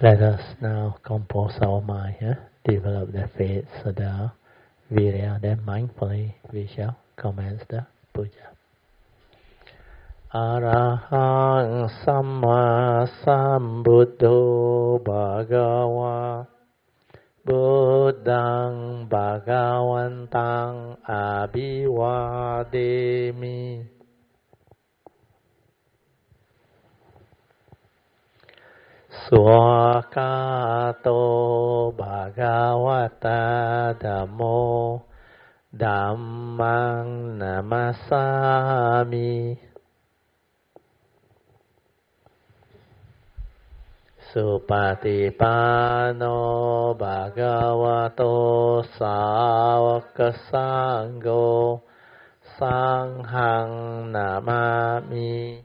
Let us now compose our mind, develop the faith, Sada, Virya, then mindfully we shall commence the puja. Arahang Samma Sambuddho Bhagava Buddhang Bhagavantang Abhivademi Swakato Bhagavata Dhammo Dhammang Namasami Supatipano Bhagavato Sāvaka Sangho Sanghang Namami.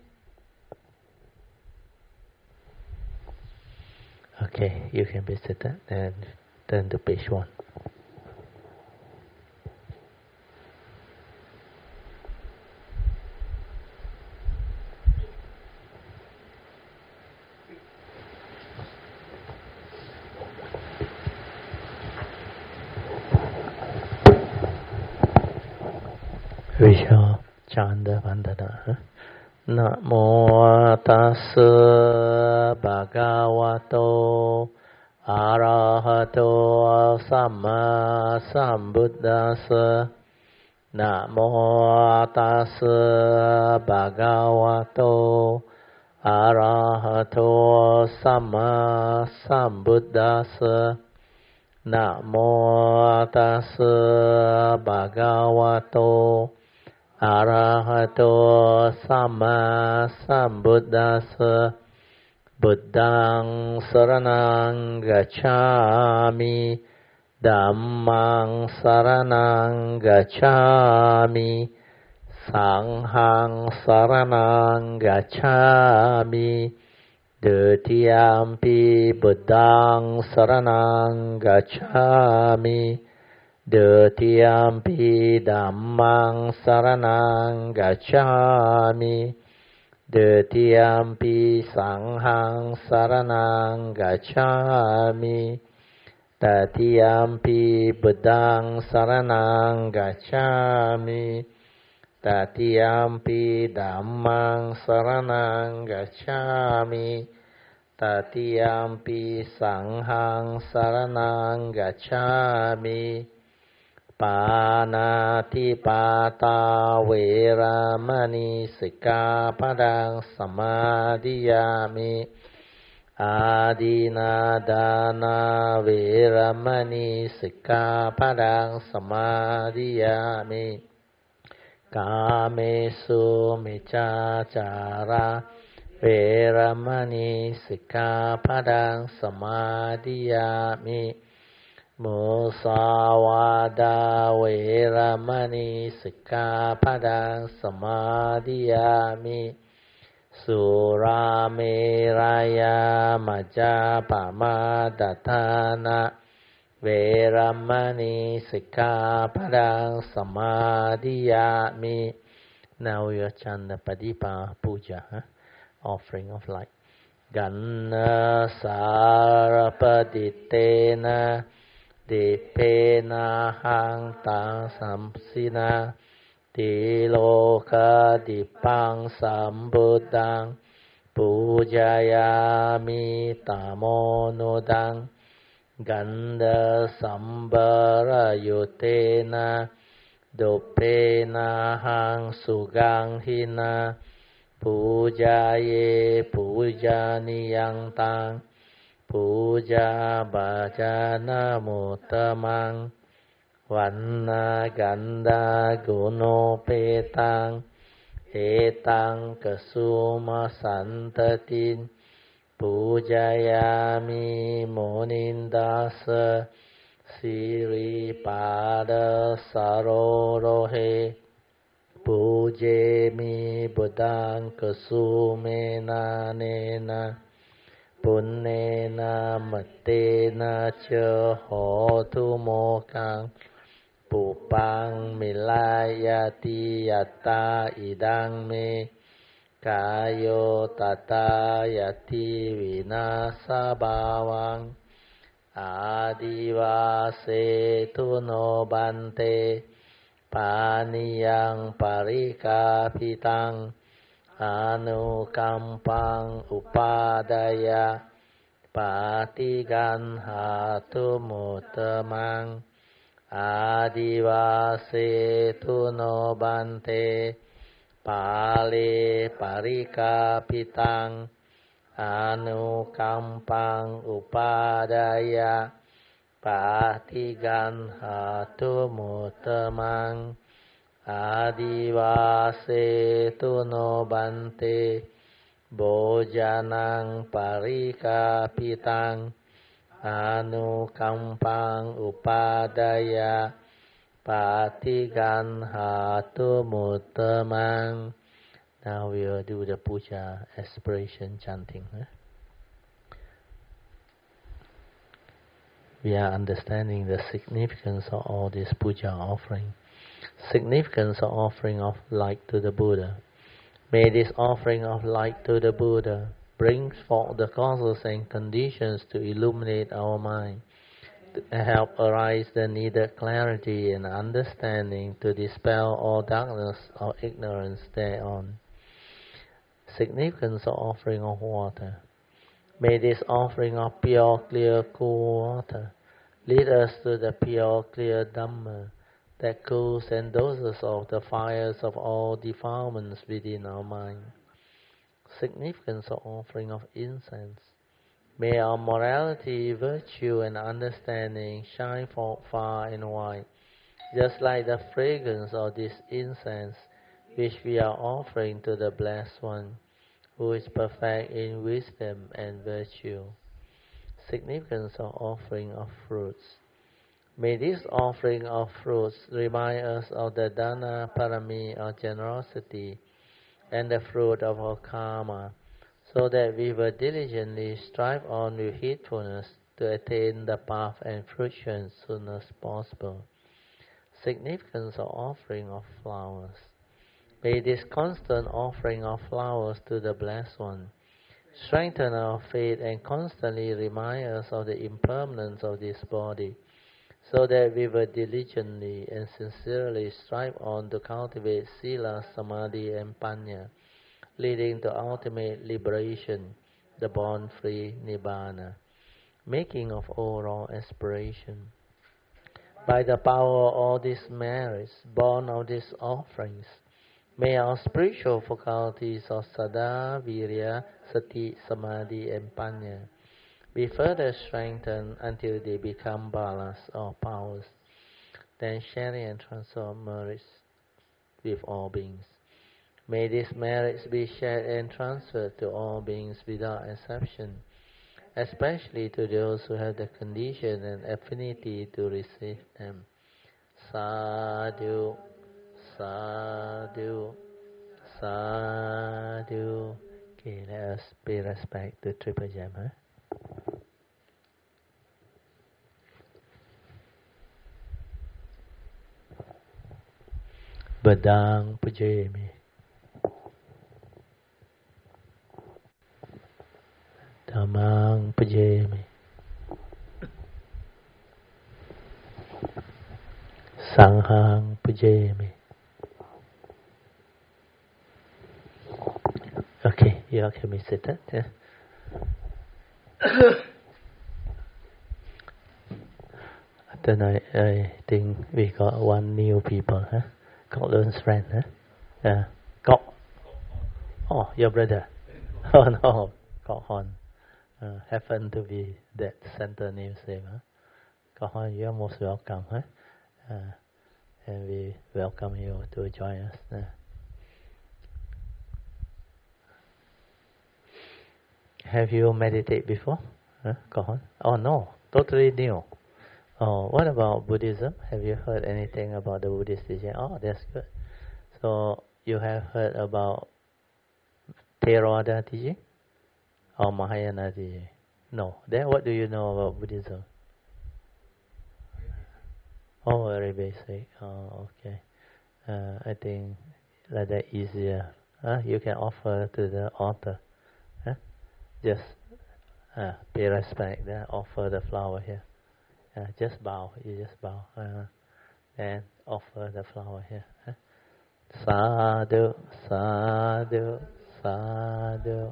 Okay, you can visit that and turn to page 1. We shall chant the Vandana. Namo tassa bhagavato arahato samma sambuddhassa. Namo tassa bhagavato arahato samma sambuddhassa. Namo tassa bhagavato Arahato Samma Sambuddhassa. Buddhang Saranang Gacchami Dhammang Saranang Gacchami Sanghang Saranang Gacchami Dutiyampi Buddhang Saranang Gacchami Dutiyampi Dhammang Saranang Gacchami Dutiyampi Sanghang Saranang Gacchami Tatiyampi Buddhang Saranang Gacchami Tatiyampi Dhammang Saranang Gacchami Tatiyampi Sanghang Saranang Gacchami Panatipata Veramani Sikkhapadang Samadhiyami Adinadana Veramani Sikkhapadang Samadhiyami Kamesu Miccācara Veramani Sikkhapadang Samadhiyami Musawada Veramani Sikkhapadang Samadhiyami Surameraya Majjapama Dattana Veramani Sikkhapadang Samadhiyami. Now we will chant the Padipa Puja, offering of light. Ganna Sarapaditena Dipena Hang Tang Samsina Tiloka Dipang Sambuddhang Pujayami Tamonudang Ganda Sambara Yutena Dopena Hang Sugang Hina Pujaye Pujaniyang Tang Puja Bhajana Muttamang Vanna Ganda Guno Petang Etang Kasuma Santatin Pujayami Monindasa Siri Pada Sarorohe Pujemi Buddhang Kasumena Nena Punnena Matena Cha Hotu Mokang Pupang Milayati Yatta Idang Me กายโยตตายติวินาสบาวังอาดิวาเสตุโนบันเตปานิยังปริกาภิตังอนุกัมปังอุปาดายะปาติกันหาตุมุตตมังอาดิวาเสตุโนบันเตปาเลปริกาภิตังอนุกัมปังอุปาดายะปาติกันหาตุมุตตมังอาดิวาเสตุโนบันเตโบจานังปริกาภิตังอนุกัมปังอุปาดายะปาติกันหาตุมุตตมัง Now we will do the puja aspiration chanting. We are understanding the significance of all this puja offering. Significance of offering of light to the Buddha. May this offering of light to the Buddha bring forth the causes and conditions to illuminate our mind, to help arise the needed clarity and understanding to dispel all darkness or ignorance thereon. Significance of offering of water. May this offering of pure, clear, cool water lead us to the pure, clear Dhamma that cools and doses off the fires of all defilements within our mind. Significance of offering of incense. May our morality, virtue and understanding shine forth far and wide, just like the fragrance of this incense which we are offering to the Blessed One, who is perfect in wisdom and virtue. Significance of offering of fruits. May this offering of fruits remind us of the Dana Parami of generosity and the fruit of our karma, so that we will diligently strive on with heedfulness to attain the path and fruition as soon as possible. Significance of offering of flowers. May this constant offering of flowers to the Blessed One strengthen our faith and constantly remind us of the impermanence of this body, so that we will diligently and sincerely strive on to cultivate Sila, Samadhi and Panya, leading to ultimate liberation, the born-free Nibbana, making of overall aspiration. By the power of all these merits, born of these offerings, may our spiritual faculties of Sada, Virya, Sati, Samadhi and Panya be further strengthened until they become balas or powers, then sharing and transfer merits with all beings. May these merits be shared and transferred to all beings without exception, especially to those who have the condition and affinity to receive them. Sadhu, sadhu, sadhu. Okay, let us pay respect to Triple Gem. Badang Pujami. Dhammang Pujami. Sanghang Pujami. Okay, you all can be seated. Yeah. Tonight I think we got one new people, huh? Kok Leun's friend, huh? Yeah. Kok. Oh, your brother. Oh no, Kok Hon. Happened to be that center name same, huh? Kok Hon, you are most welcome, huh? And we welcome you to join us. Have you meditated before? Kok Hon? Oh no, totally new. Oh, what about Buddhism? Have you heard anything about the Buddhist teaching? Oh, that's good. So you have heard about Theravada teaching or Mahayana teaching? No. Then what do you know about Buddhism? Oh, very basic. Oh, okay. I think like that easier you can offer to the author. Just pay respect, offer the flower here. Just bow, you just bow, and offer the flower here. Sadhu, sadhu, sadhu.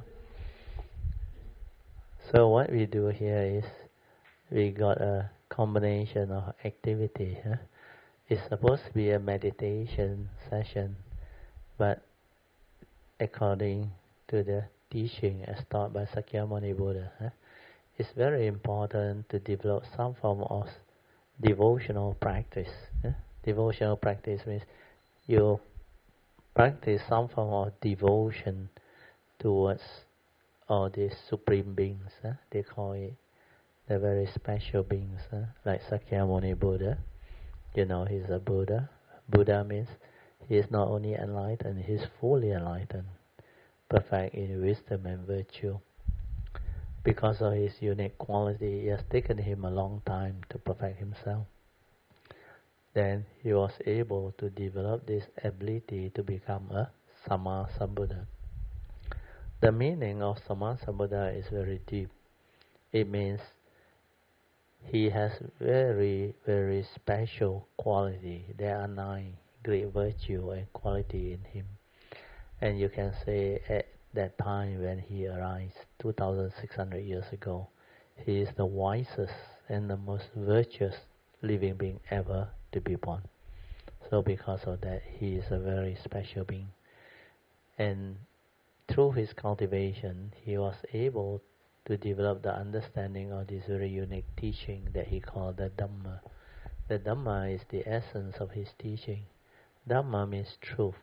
So what we do here is we got a combination of activity. It's supposed to be a meditation session, but according to the teaching as taught by Sakyamuni Buddha, it's very important to develop some form of devotional practice. Devotional practice means you practice some form of devotion towards all these supreme beings. They call it the very special beings, like Sakyamuni Buddha. You know, he's a Buddha. Buddha means he is not only enlightened, he is fully enlightened, perfect in wisdom and virtue. Because of his unique quality, it has taken him a long time to perfect himself. Then he was able to develop this ability to become a Sammasambuddha. The meaning of Sammasambuddha is very deep. It means he has very, very special quality. There are 9 great virtue and quality in him. And you can say at that time when he arose, 2,600 years ago, he is the wisest and the most virtuous living being ever to be born. So because of that, he is a very special being. And through his cultivation, he was able to develop the understanding of this very unique teaching that he called the Dhamma. The Dhamma is the essence of his teaching. Dhamma means truth.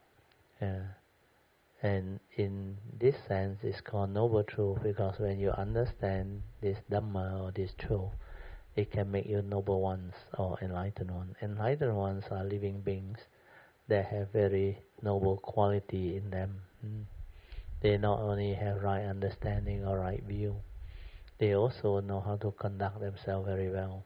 And in this sense, it's called noble truth because when you understand this Dhamma or this truth, it can make you noble ones or enlightened ones. Enlightened ones are living beings that have very noble quality in them. They not only have right understanding or right view, they also know how to conduct themselves very well.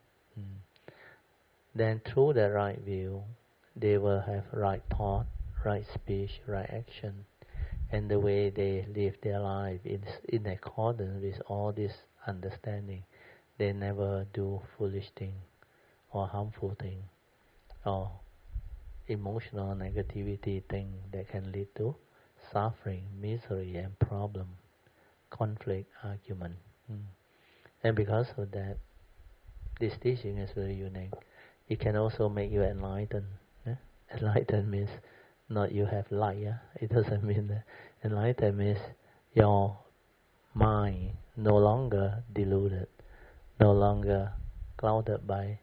Then through that right view, they will have right thought, right speech, right action, and the way they live their life is in accordance with all this understanding. They never do foolish thing or harmful thing or emotional negativity thing that can lead to suffering, misery and problem, conflict, argument. And because of that, this teaching is very unique. It can also make you enlightened. Enlightened means not you have light. It doesn't mean that. Enlightened means your mind no longer deluded, no longer clouded by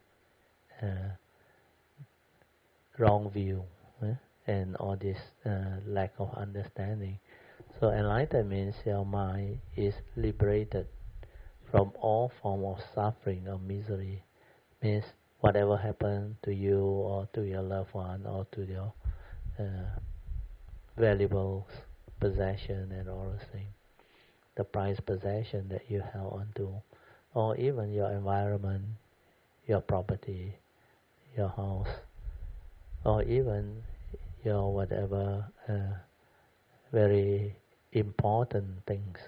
wrong view and all this lack of understanding. So enlightened means your mind is liberated from all form of suffering or misery. Means whatever happened to you or to your loved one or to your valuables, possession and all those things, the prized possession that you held onto, or even your environment, your property, your house, or even your whatever very important things,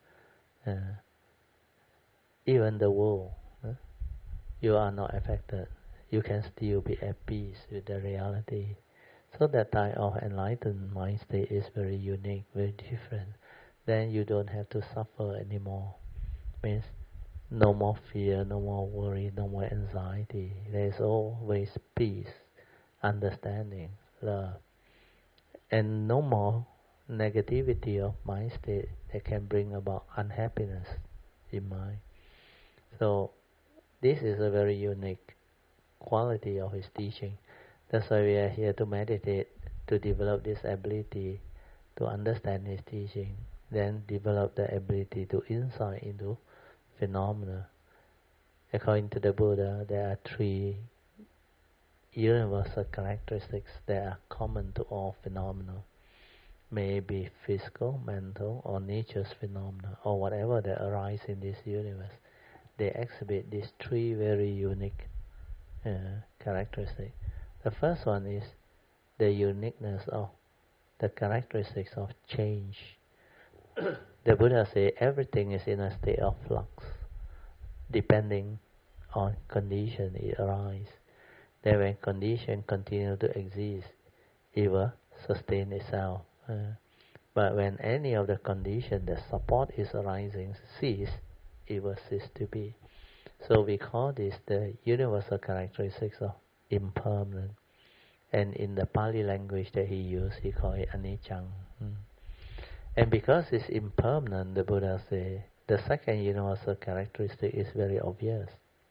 even the world, you are not affected. You can still be at peace with the reality. So that type of enlightened mind state is very unique, very different. Then you don't have to suffer anymore. Means no more fear, no more worry, no more anxiety. There is always peace, understanding, love, and no more negativity of mind state that can bring about unhappiness in mind. So this is a very unique quality of his teaching. That's why we are here to meditate, to develop this ability to understand his teaching, then develop the ability to insight into phenomena. According to the Buddha, there are 3 universal characteristics that are common to all phenomena. May be physical, mental, or nature's phenomena, or whatever that arises in this universe. They exhibit these 3 very unique characteristics. The first one is the uniqueness of the characteristics of change. The Buddha says everything is in a state of flux. Depending on condition, it arises. Then when condition continue to exist, it will sustain itself. But when any of the condition that support its arising cease, it will cease to be. So we call this the universal characteristics of impermanent. And in the Pali language that he used, he called it anicca. And because it's impermanent, the Buddha says, the second universal characteristic is very obvious.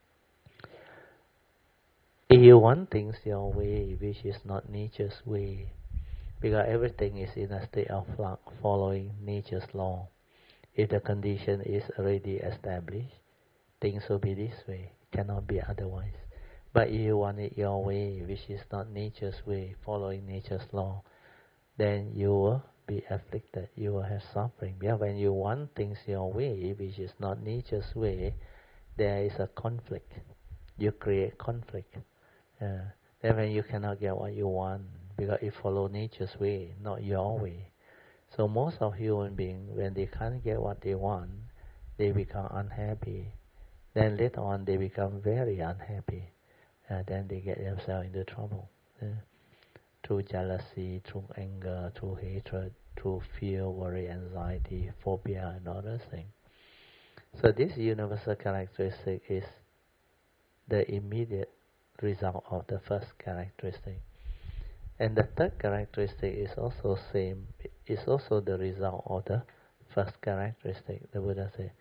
If you want things your way, which is not nature's way, because everything is in a state of flux, following nature's law. If the condition is already established, things will be this way, cannot be otherwise. But if you want it your way, which is not nature's way, following nature's law, then you will be afflicted, you will have suffering. Because when you want things your way, which is not nature's way, there is a conflict. You create conflict. Then when you cannot get what you want, because it follows nature's way, not your way. So most of human beings, when they can't get what they want, they become unhappy. Then later on, they become very unhappy. Then they get themselves into trouble. Through jealousy, through anger, through hatred, through fear, worry, anxiety, phobia, and other things. So this universal characteristic is the immediate result of the first characteristic. And the third characteristic is also same. It's also the result of the first characteristic. The Buddha said,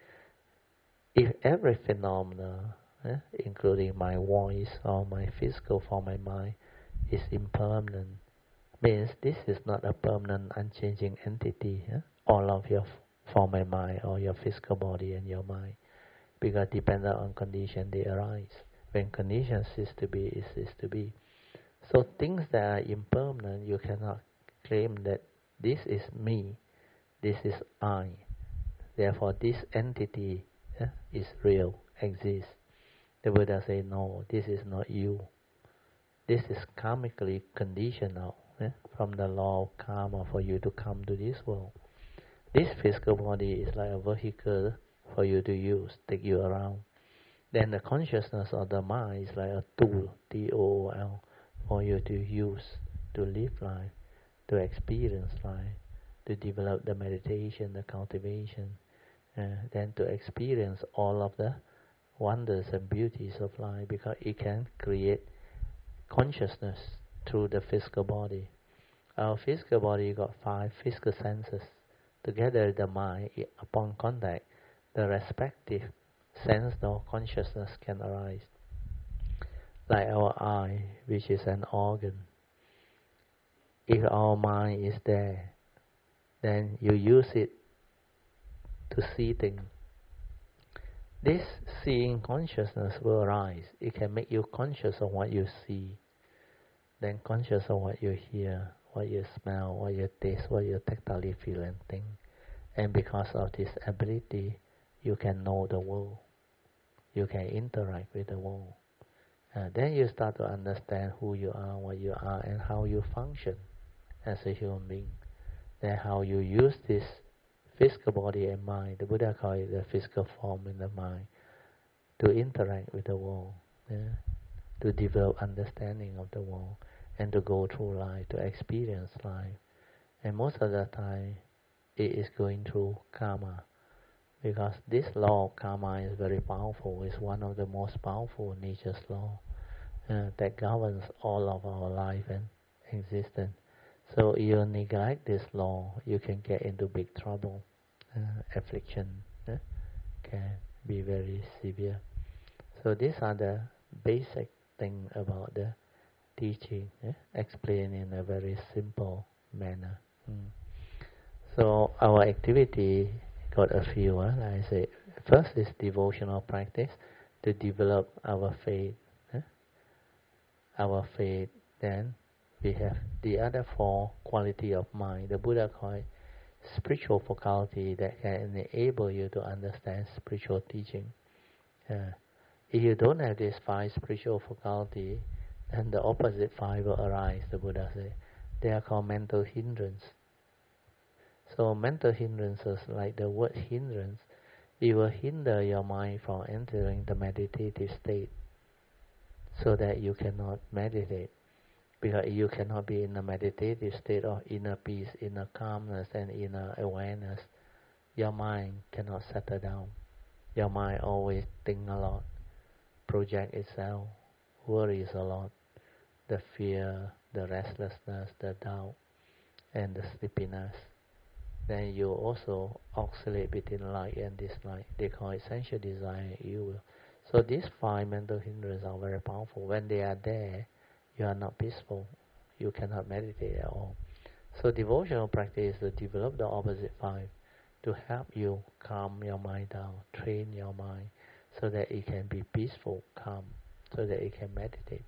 if every phenomena, including my voice or my physical form, my mind, is impermanent, means this is not a permanent, unchanging entity. All of your form and mind, or your physical body and your mind, because dependent on condition, they arise. When conditions cease to be, it ceases to be. So things that are impermanent, you cannot claim that this is me, this is I. Therefore, this entity is real, exists. The Buddha says, no, this is not you. This is karmically conditional from the law of karma for you to come to this world. This physical body is like a vehicle for you to use, take you around. Then the consciousness of the mind is like a tool, T-O-O-L, for you to use, to live life, to experience life, to develop the meditation, the cultivation, then to experience all of the wonders and beauties of life, because it can create consciousness through the physical body. Our physical body got 5 physical senses. Together with the mind, upon contact, the respective sense or consciousness can arise. Like our eye, which is an organ. If our mind is there, then you use it to see things. This seeing consciousness will arise. It can make you conscious of what you see, then conscious of what you hear, what you smell, what you taste, what you tactily feel and think. And because of this ability, you can know the world. You can interact with the world. Then you start to understand who you are, what you are, and how you function as a human being. Then how you use this physical body and mind, the Buddha called it the physical form in the mind, to interact with the world, to develop understanding of the world, and to go through life, to experience life. And most of the time, it is going through karma, because this law of karma is very powerful. It's one of the most powerful nature's law that governs all of our life and existence. So if you neglect this law, you can get into big trouble. Affliction can be very severe. So these are the basic things about the teaching, explained in a very simple manner. So our activity got a few. Like I say, first is devotional practice to develop our faith. Our faith. Then we have the other 4 quality of mind. The Buddha called it spiritual faculty that can enable you to understand spiritual teaching. If you don't have these 5 spiritual faculty, then the opposite 5 will arise. The Buddha said they are called mental hindrance. So mental hindrances, like the word hindrance, it will hinder your mind from entering the meditative state, so that you cannot meditate. Because you cannot be in a meditative state of inner peace, inner calmness, and inner awareness. Your mind cannot settle down. Your mind always think a lot, project itself, worries a lot, the fear, the restlessness, the doubt, and the sleepiness. Then you also oscillate between like and dislike. They call it sensual desire and ill will. So these 5 mental hindrances are very powerful. When they are there, you are not peaceful. You cannot meditate at all. So devotional practice is to develop the opposite 5 to help you calm your mind down, train your mind so that it can be peaceful, calm, so that it can meditate.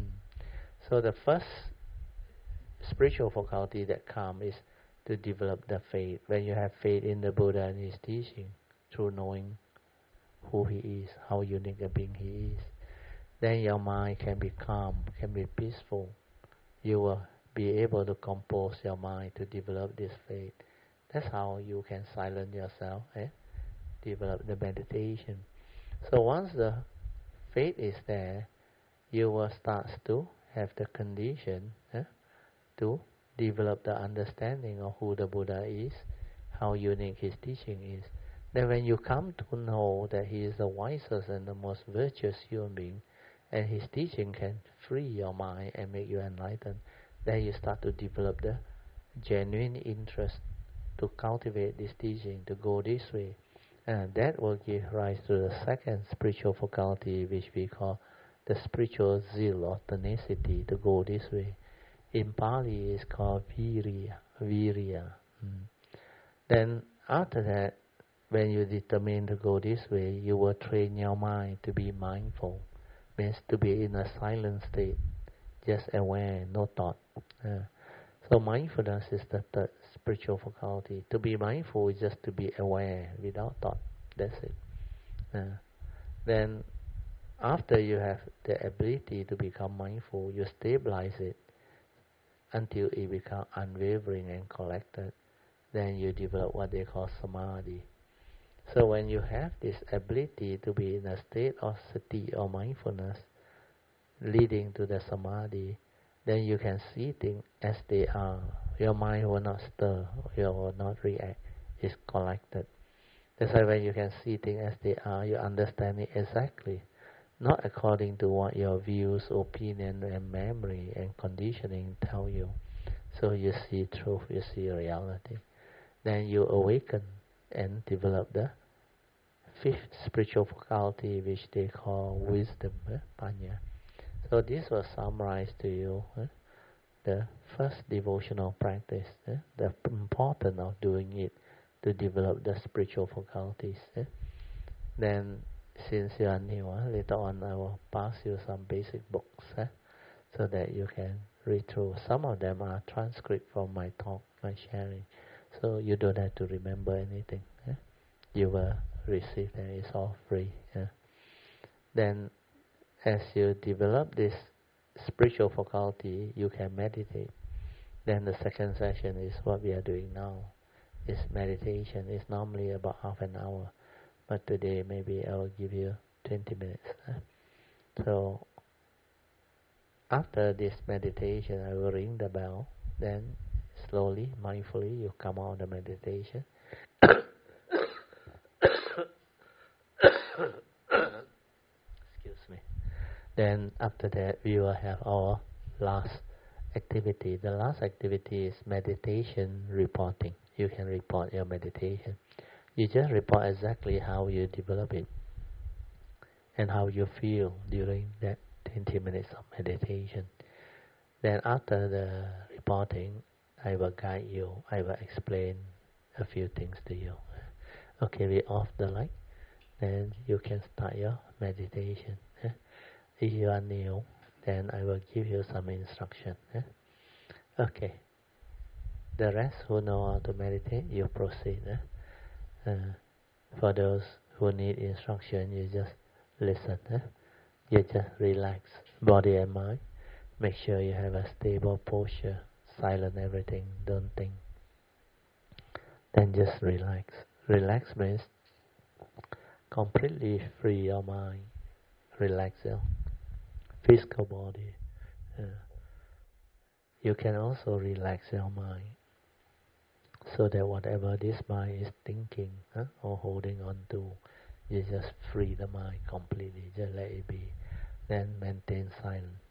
So the first spiritual faculty that comes is to develop the faith. When you have faith in the Buddha and his teaching, through knowing who he is, how unique a being he is, then your mind can be calm, can be peaceful. You will be able to compose your mind to develop this faith. That's how you can silence yourself, develop the meditation. So once the faith is there, you will start to have the condition to develop the understanding of who the Buddha is, how unique his teaching is. Then when you come to know that he is the wisest and the most virtuous human being, and his teaching can free your mind and make you enlightened, then you start to develop the genuine interest to cultivate this teaching, to go this way. And that will give rise to the second spiritual faculty, which we call the spiritual zeal or tenacity to go this way. In Pali, it's called virya. Then after that, when you determine to go this way, you will train your mind to be mindful. Means to be in a silent state, just aware, no thought. So mindfulness is the third spiritual faculty. To be mindful is just to be aware without thought. That's it. Then after you have the ability to become mindful, you stabilize it until it becomes unwavering and collected. Then you develop what they call samadhi. So when you have this ability to be in a state of sati or mindfulness, leading to the samadhi, then you can see things as they are. Your mind will not stir, you will not react. It's collected. That's why when you can see things as they are, you understand it exactly, not according to what your views, opinion, and memory and conditioning tell you. So you see truth, you see reality. Then you awaken and develop the fifth spiritual faculty, which they call wisdom, panya. So this was summarized to you, the first devotional practice, the importance of doing it to develop the spiritual faculties. Then, since you are new, later on I will pass you some basic books, so that you can read through. Some of them are transcript from my talk, my sharing, so you don't have to remember anything. You will receive them, it's all free. Then, as you develop this spiritual faculty, you can meditate. Then the second session is what we are doing now. It's meditation. It's normally about half an hour, but today maybe I will give you 20 minutes. So after this meditation, I will ring the bell. Then slowly, mindfully, you come out of the meditation. Excuse me. Then after that, we will have our last activity. The last activity is meditation reporting. You can report your meditation. You just report exactly how you develop it and how you feel during that 20 minutes of meditation. Then after the reporting, I will guide you. I will explain a few things to you. Okay, we off the light. Then you can start your meditation. If you are new, then I will give you some instruction. Okay. The rest who know how to meditate, you proceed. For those who need instruction, you just listen. You just relax body and mind. Make sure you have a stable posture. Silent everything. Don't think. then just relax. Relax means completely free your mind. Relax your physical body. You can also relax your mind, so that whatever this mind is thinking or holding on to, you just free the mind completely, just let it be, then maintain silence.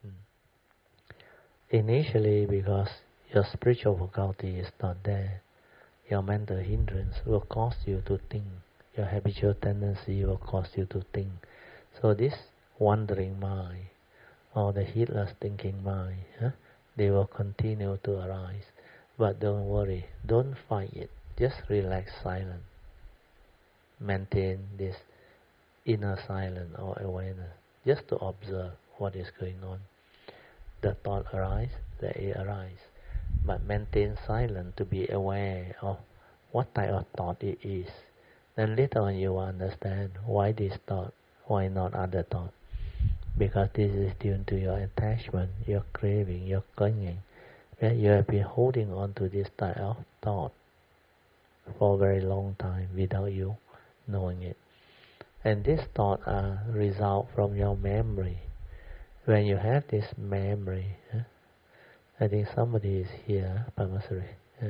Initially, because your spiritual faculty is not there, your mental hindrance will cause you to think, your habitual tendency will cause you to think. So this wandering mind, or the heedless thinking mind, they will continue to arise. But don't worry, don't fight it, just relax silent. Maintain this inner silence or awareness, just to observe what is going on. The thought arise, let it arise. But maintain silence to be aware of what type of thought it is. Then later on you will understand why this thought, why not other thought. Because this is due to your attachment, your craving, your clinging. Where you have been holding on to this type of thought for a very long time without you knowing it. And this thought are result from your memory. When you have this memory, I think somebody is here, Pamasuri.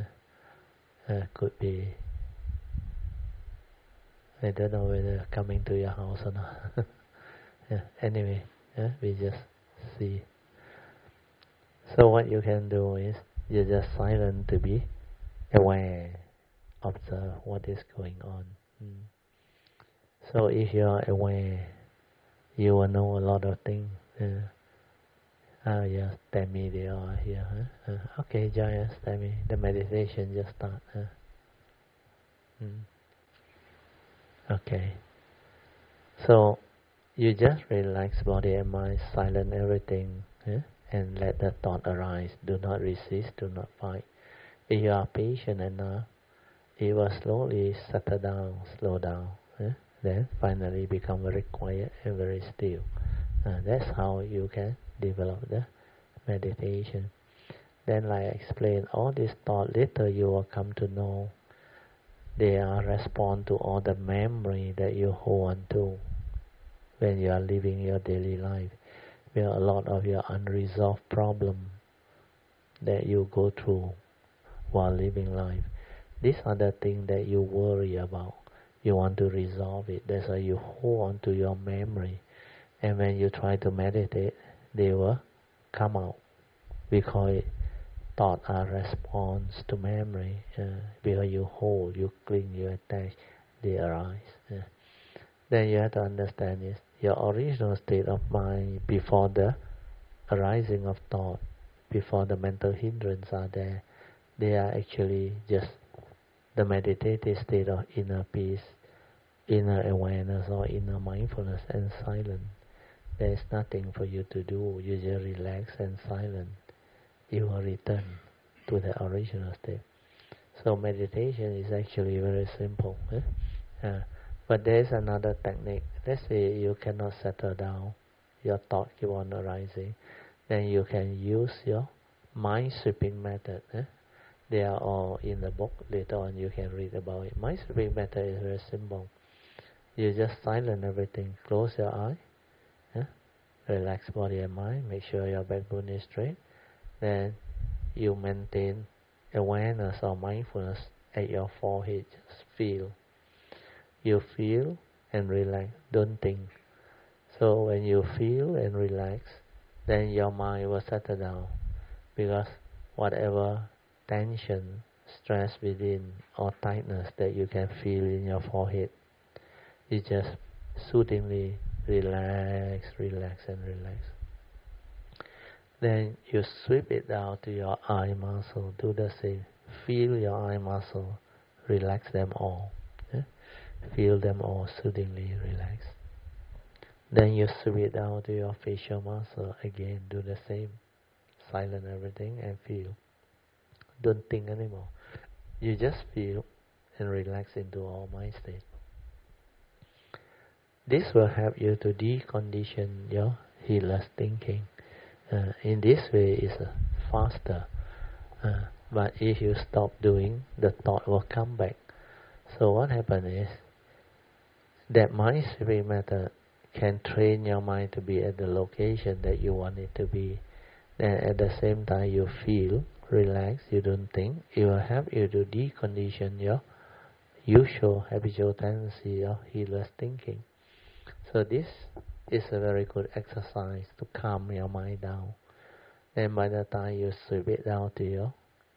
Could be, I don't know whether coming to your house or not. Anyway, we just see. So what you can do is, you just silent to be aware, observe what is going on. So if you are aware, you will know a lot of things. Yes, Tammy, they are here. Okay, join us, Tammy. The meditation just start. Okay. So you just relax body and mind, silent everything, and let the thought arise. Do not resist, do not fight. If you are patient enough, it will slowly settle down, slow down. Then finally become very quiet and very still. That's how you can develop the meditation. Then, like I explained, all these thoughts later you will come to know they are respond to all the memory that you hold on to when you are living your daily life. Where a lot of your unresolved problem that you go through while living life. These are the things that you worry about. You want to resolve it. That's why you hold on to your memory. And when you try to meditate, they will come out. We call it thought are response to memory. Because you hold, you cling, you attach, they arise. Then you have to understand is your original state of mind before the arising of thought, before the mental hindrance are there. They are actually just the meditative state of inner peace, inner awareness, or inner mindfulness and silence. There is nothing for you to do. You just relax and silent. You will return to the original state. So meditation is actually very simple. But there is another technique. Let's say you cannot settle down, your thought keep on arising. Then you can use your mind sweeping method. They are all in the book. Later on you can read about it. Mind sweeping method is very simple. You just silence everything. Close your eye. Relax body and mind. Make sure your backbone is straight. Then you maintain awareness or mindfulness at your forehead. Just feel. You feel and relax. Don't think. So when you feel and relax, then your mind will settle down. Because whatever tension, stress within, or tightness that you can feel in your forehead, you just soothingly relax, relax, and relax. Then you sweep it down to your eye muscle. Do the same. Feel your eye muscle. Relax them all. Feel them all soothingly relax. Then you sweep it down to your facial muscle. Again, do the same. Silence everything and feel. Don't think anymore. You just feel and relax into all mind state. This will help you to decondition your heedless thinking. In this way, it's faster. But if you stop doing, the thought will come back. So what happens is that mind spirit method can train your mind to be at the location that you want it to be. Then at the same time you feel relaxed, you don't think. It will help you to decondition your usual habitual tendency of heedless thinking. So this is a very good exercise to calm your mind down. Then by the time you sweep it down to your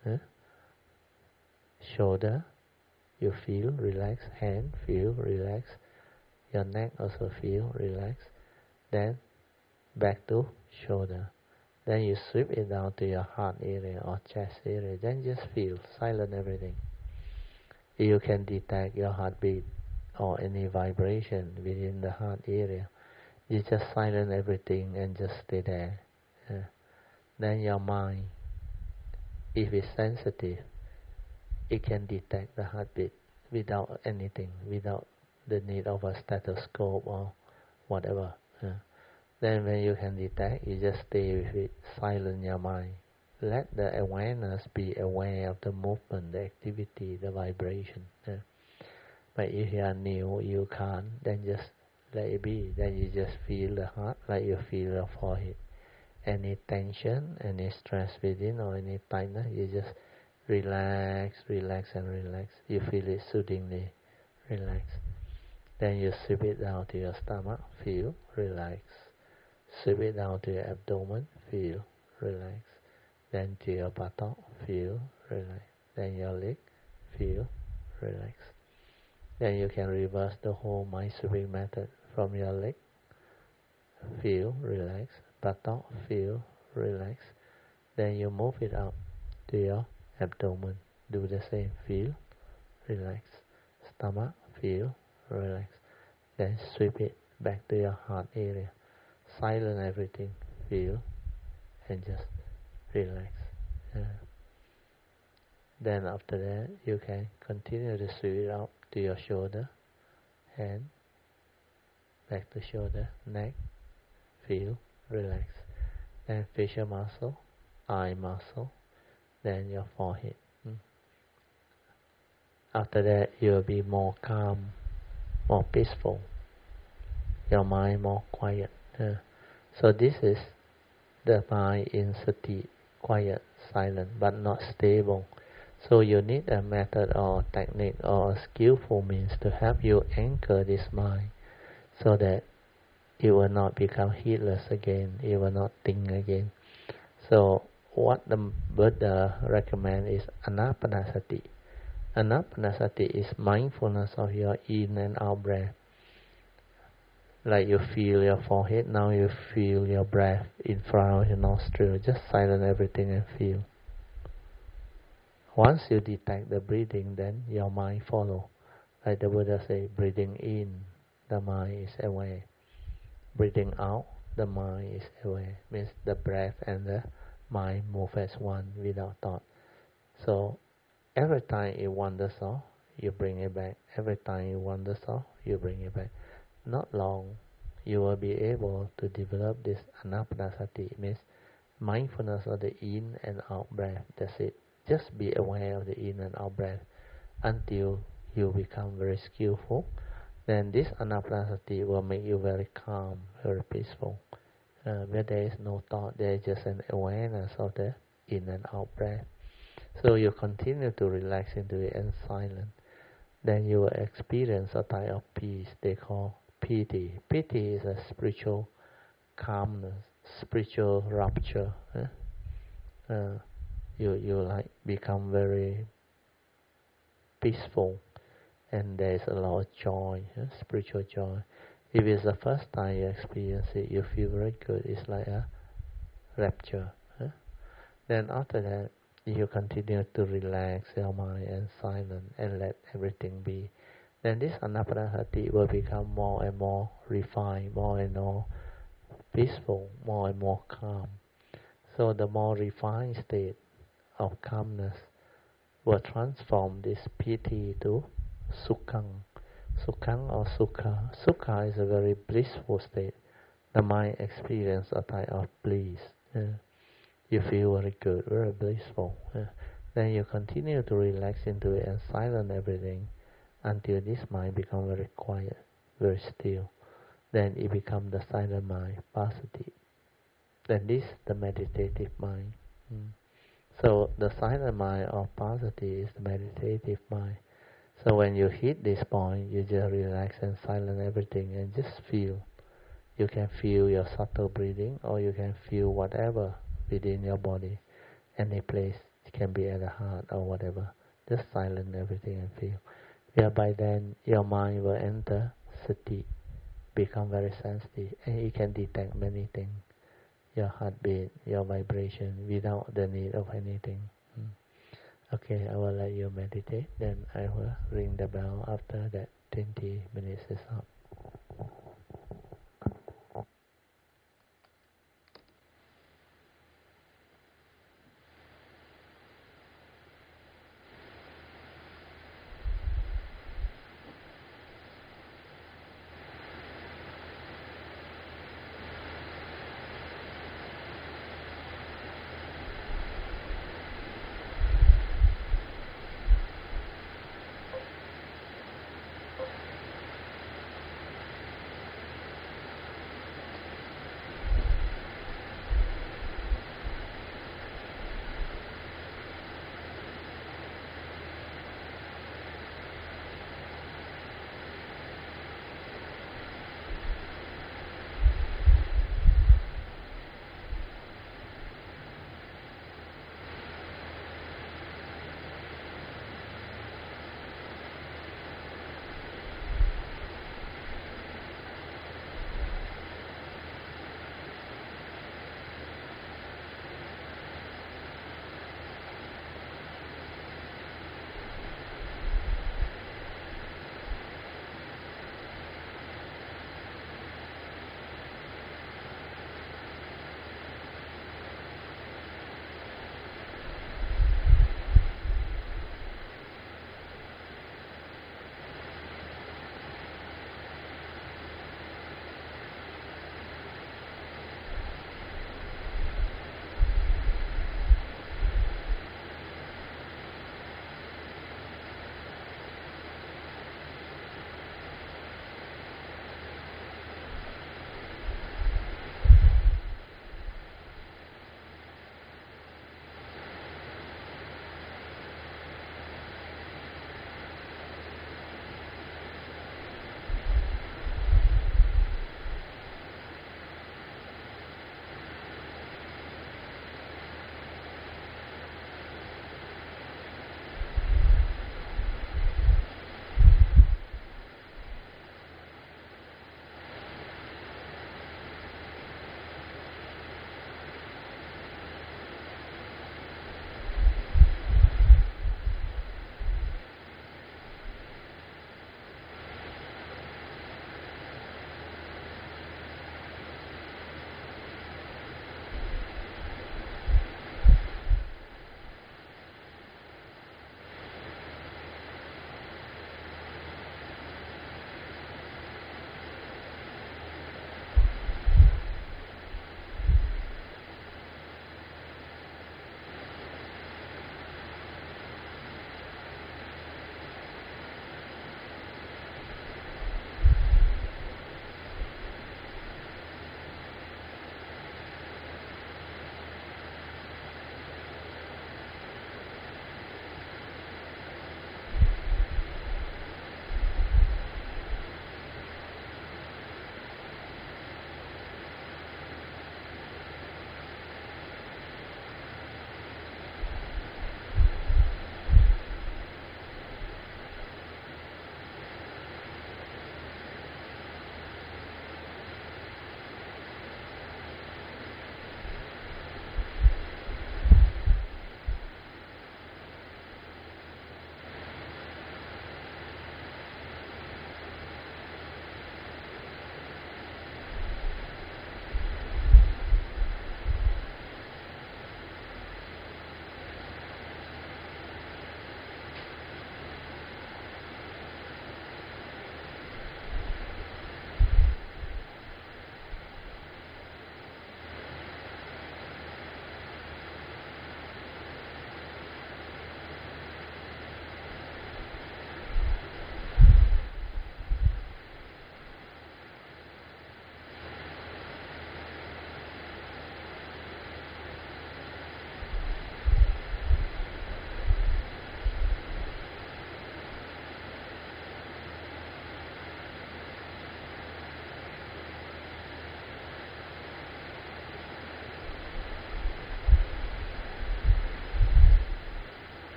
shoulder, you feel relaxed, hand feel relaxed, your neck also feel relaxed. Then back to shoulder. Then you sweep it down to your heart area or chest area. Then just feel, silent everything. You can detect your heartbeat or any vibration within the heart area. You just silence everything and just stay there. Then your mind, if it's sensitive, it can detect the heartbeat without anything, without the need of a stethoscope or whatever. Then when you can detect, you just stay with it, silence your mind. Let the awareness be aware of the movement, the activity, the vibration. But if you are new, you can't, then just let it be. Then you just feel the heart like you feel your forehead. Any tension, any stress within or any tightness, you just relax, relax and relax. You feel it soothingly, relax. Then you sweep it down to your stomach, feel, relax. Sweep it down to your abdomen, feel, relax. Then to your buttock, feel, relax. Then your leg, feel, relax. Then you can reverse the whole mind sweeping method from your leg, feel, relax. Buttock, feel, relax. Then you move it up to your abdomen. Do the same, feel, relax. Stomach, feel, relax. Then sweep it back to your heart area. Silence everything, feel, and just relax. Then after that, you can continue to sweep it up to your shoulder, hand, back to shoulder, neck, feel, relax. Then facial muscle, eye muscle, then your forehead. After that, you will be more calm, more peaceful, your mind more quiet. So this is the mind in sati, quiet, silent, but not stable. So you need a method or technique or a skillful means to help you anchor this mind so that it will not become heedless again, it will not think again. So what the Buddha recommends is anapanasati. Anapanasati is mindfulness of your in and out breath. Like you feel your forehead, now you feel your breath in front of your nostril. Just silence everything and feel. Once you detect the breathing, then your mind follow. Like the Buddha say, breathing in, the mind is aware. Breathing out, the mind is aware. Means the breath and the mind move as one without thought. So every time it wanders off, you bring it back. Every time it wanders off, you bring it back. Not long, you will be able to develop this anapanasati, means mindfulness of the in and out breath. That's it. Just be aware of the in and out breath until you become very skillful. Then this anapanasati will make you very calm, very peaceful. Where there is no thought, there is just an awareness of the in and out breath. So you continue to relax into it and silent. Then you will experience a type of peace they call piti. Piti is a spiritual calmness, spiritual rapture. You like become very peaceful, and there is a lot of joy, spiritual joy. If it's the first time you experience it, you feel very good. It's like a rapture. Then after that, you continue to relax your mind and silent and let everything be. Then this anapanasati will become more and more refined, more and more peaceful, more and more calm. So the more refined state of calmness will transform this piti to sukhang. Sukhang or sukha. Sukha is a very blissful state. The mind experiences a type of bliss. You feel very good, very blissful. Then you continue to relax into it and silence everything until this mind becomes very quiet, very still. Then it becomes the silent mind, passaddhi. Then this is the meditative mind. So the silent mind or passaddhi is the meditative mind. So when you hit this point, you just relax and silence everything and just feel. You can feel your subtle breathing, or you can feel whatever within your body, any place. It can be at the heart or whatever. Just silence everything and feel. Whereby then your mind will enter sati, become very sensitive, and it can detect many things. Your heartbeat, your vibration, without the need of anything. Okay, I will let you meditate, then I will ring the bell after that 20 minutes is up.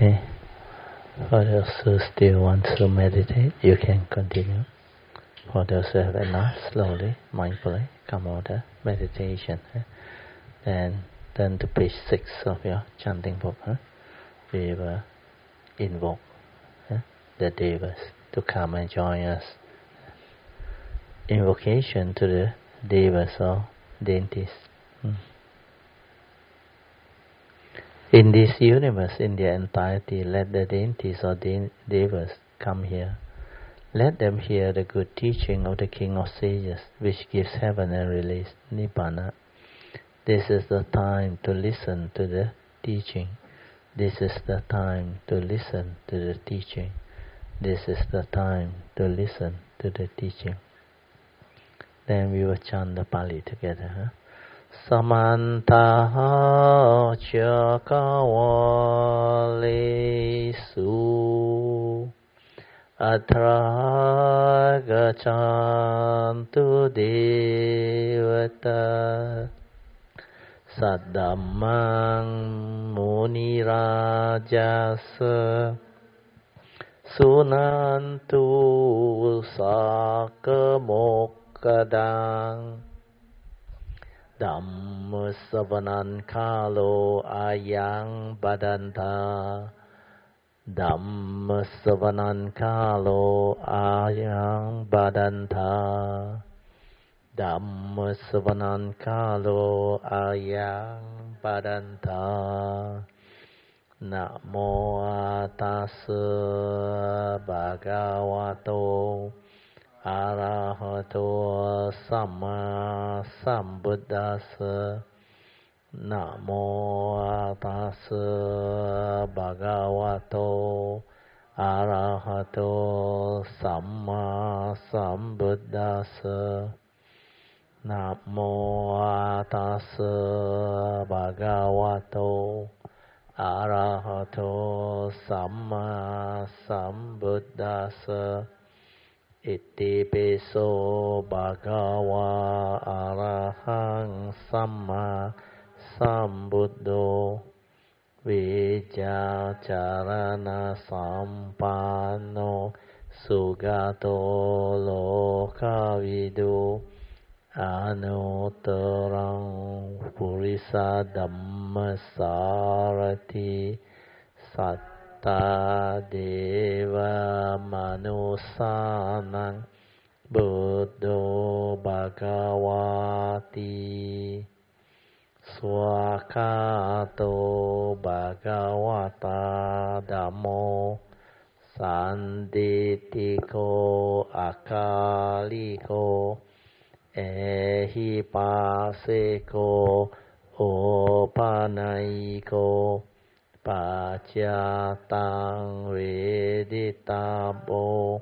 Okay. For those who still want to meditate, you can continue. For those who have enough, slowly, mindfully come out of meditation. And then to page 6 of your chanting book, we will invoke the devas to come and join us. Invocation to the devas or deities. In this universe, in their entirety, let the deities or devas come here. Let them hear the good teaching of the King of Sages, which gives heaven and release, Nibbana. This is the time to listen to the teaching. This is the time to listen to the teaching. This is the time to listen to the teaching. Then we will chant the Pali together. Samanta Chakawalesu Atra Gachantu Devata Saddhammang Munirajasa Sunantu Sakamokadang Dhammasavanan Kalo Ayang Badanta Dhammasavanan Kalo Ayang Badanta Dhammasavanan Kalo Ayang Badanta Namo Tassa Bhagavato Arahato Samma Sambuddhassa Namo Tassa Bhagavato Arahato Samma Sambuddhassa Namo Tassa Bhagavato Arahato Samma Sambuddhassa Iti piso bhagava arahang samma sambuddho Vijacharana sampanno sugato lokavidu Anuttarang purisa dhammasarati Satta deva manusanang buddho bhagavati swakato bhagavata dhammo sanditiko akaliko ehipaseko opanaiko Pacatang veditabo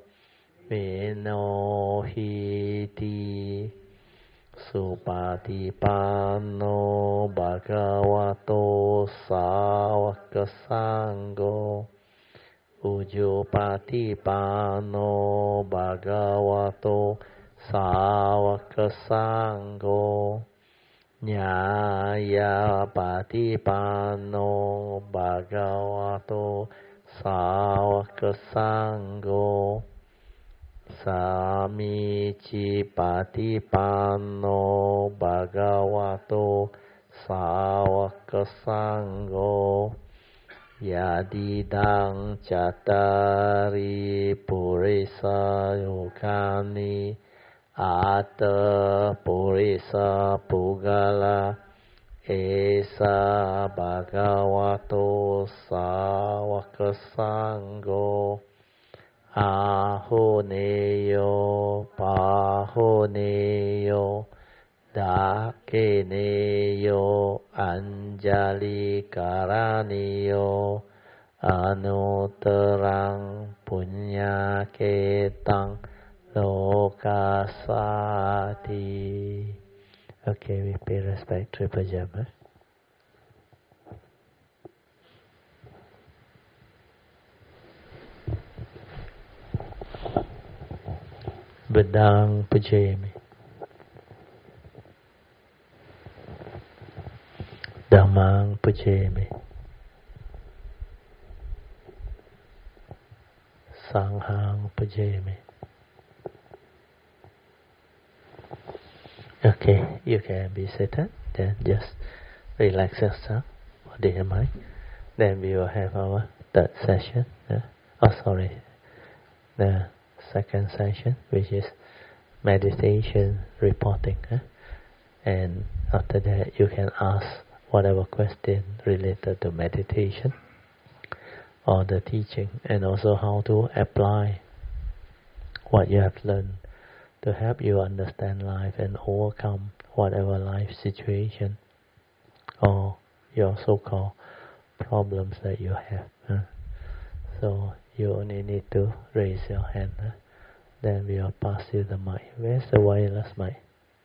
venohiti Supatipanno bhagavato savakasangho Ujupatipanno bhagavato savakasangho Nyaya patipano bhagavato savakasangho Samici patipano bhagavato savakasangho Yadidang cattari purisa yukani Atta purisa pugala esa bhagavato savakasangho ahoneyo pahoneyo dakeneyo anjali karaniyo anuttarang punyaketang lokasati. Okay, we pay respect to Pajama. Bedang Pujami. Dhammang Pujami. Sanghang Pujemi. Okay, you can be seated, then just relax yourself, body and mind. Then we will have our third session. The second session, which is meditation reporting. And after that, you can ask whatever question related to meditation or the teaching, and also how to apply what you have learned to help you understand life and overcome whatever life situation or your so-called problems that you have. So you only need to raise your hand. Then we will pass you the mic. Where's the wireless mic?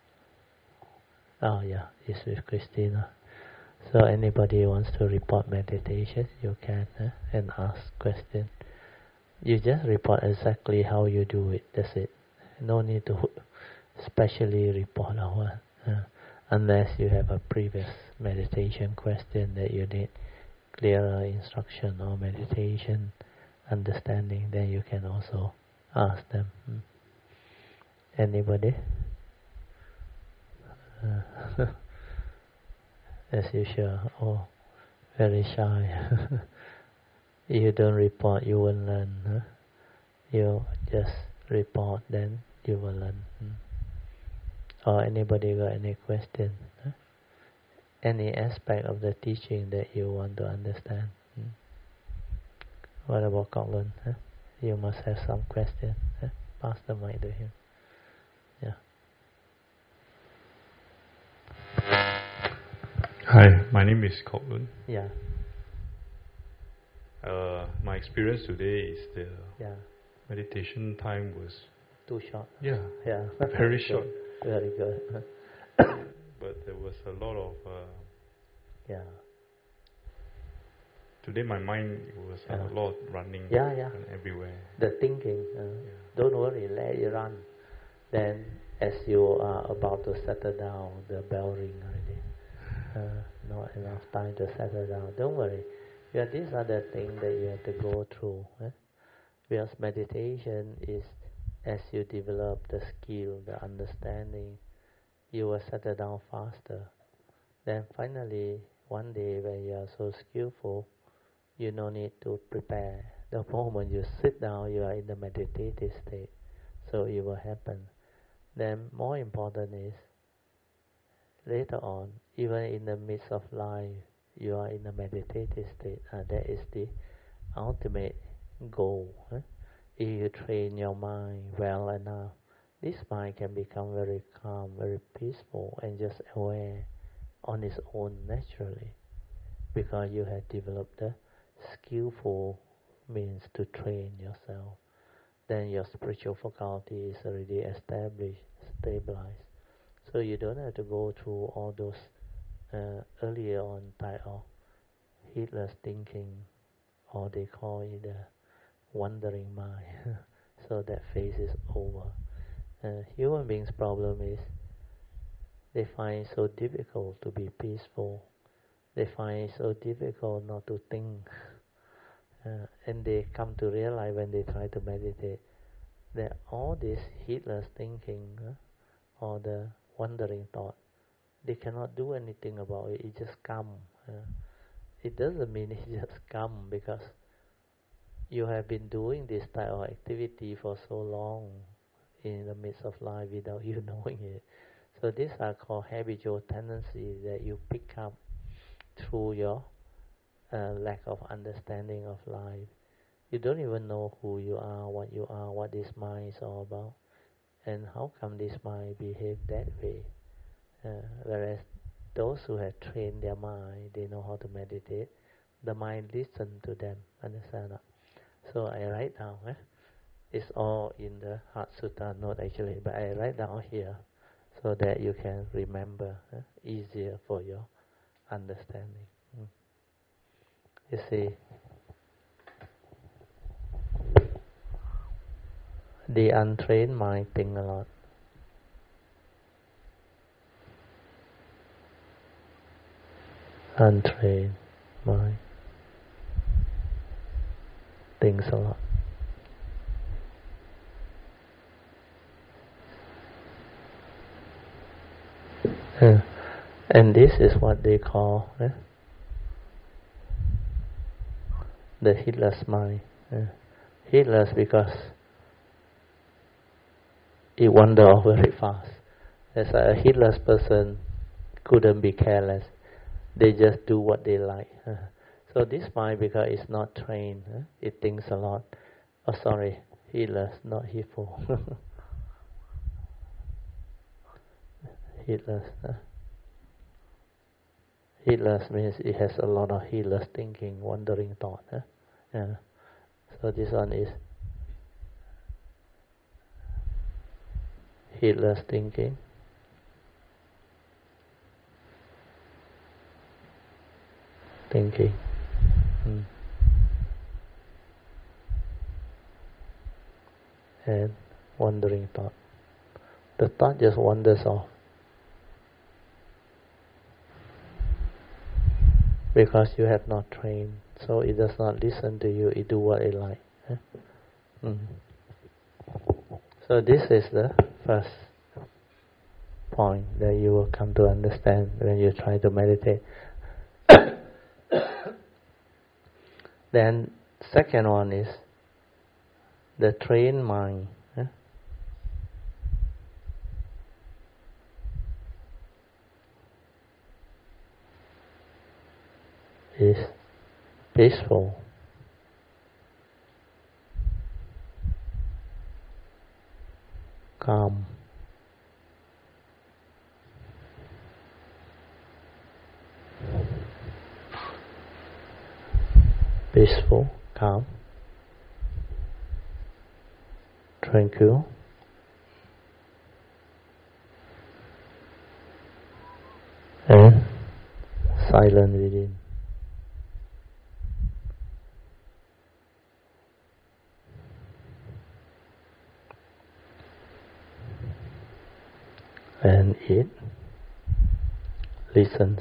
Oh yeah, it's with Christina. So anybody wants to report meditation, you can and ask questions. You just report exactly how you do it. That's it. No need to specially report our unless you have a previous meditation question that you need clearer instruction or meditation understanding. Then you can also ask them. Anybody? As usual, very shy. You don't report, you will learn. You just report, then you will learn. Or anybody got any question? Any aspect of the teaching that you want to understand? What about Kok-Lun? You must have some question. Pass the mic to him. Yeah. Hi, my name is Kok-Lun. Yeah. My experience today is the meditation time was too short. Yeah. Very short. Very good. But there was a lot of today my mind was a lot running and everywhere. The thinking. Don't worry, let it run. Then as you are about to settle down, the bell ring already. Not enough time to settle down. Don't worry. These are the things that you have to go through. Because meditation is, as you develop the skill, the understanding, you will settle down faster. Then finally, one day when you are so skillful, you no need to prepare. The moment you sit down, you are in the meditative state. So it will happen. Then more important is, later on, even in the midst of life, you are in a meditative state. That is the ultimate goal. If you train your mind well enough, this mind can become very calm, very peaceful, and just aware on its own naturally, because you have developed the skillful means to train yourself. Then your spiritual faculty is already established, stabilized. So you don't have to go through all those earlier on type of heedless thinking, or they call it the wandering mind. So that phase is over. Human beings' problem is they find it so difficult to be peaceful. They find it so difficult not to think. And they come to realize when they try to meditate that all this heedless thinking or the wandering thought, they cannot do anything about it. It just comes. It doesn't mean it just comes because you have been doing this type of activity for so long in the midst of life without you knowing it. So these are called habitual tendencies that you pick up through your lack of understanding of life. You don't even know who you are, what this mind is all about, and how come this mind behave that way. Whereas those who have trained their mind, they know how to meditate, the mind listens to them, understand that? So I write down, it's all in the Heart Sutta note actually, but I write down here so that you can remember, easier for your understanding. You see, the untrained mind think a lot. Untrained mind thinks a lot. And this is what they call the heedless mind. Heedless because it wanders very fast. As a heedless person couldn't be careless. They just do what they like. So this mind, because it's not trained, it thinks a lot. Oh, sorry, heedless, not heedful. Heedless. Heedless means it has a lot of heedless thinking, wandering thought. Yeah. So this one is heedless thinking. And wandering thought. The thought just wanders off. Because you have not trained, so it does not listen to you, it do what it like. So this is the first point that you will come to understand when you try to meditate. Then second one is the trained mind. Is peaceful, calm, peaceful, calm, tranquil, and silent within. And it listens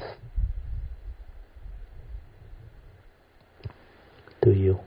to you.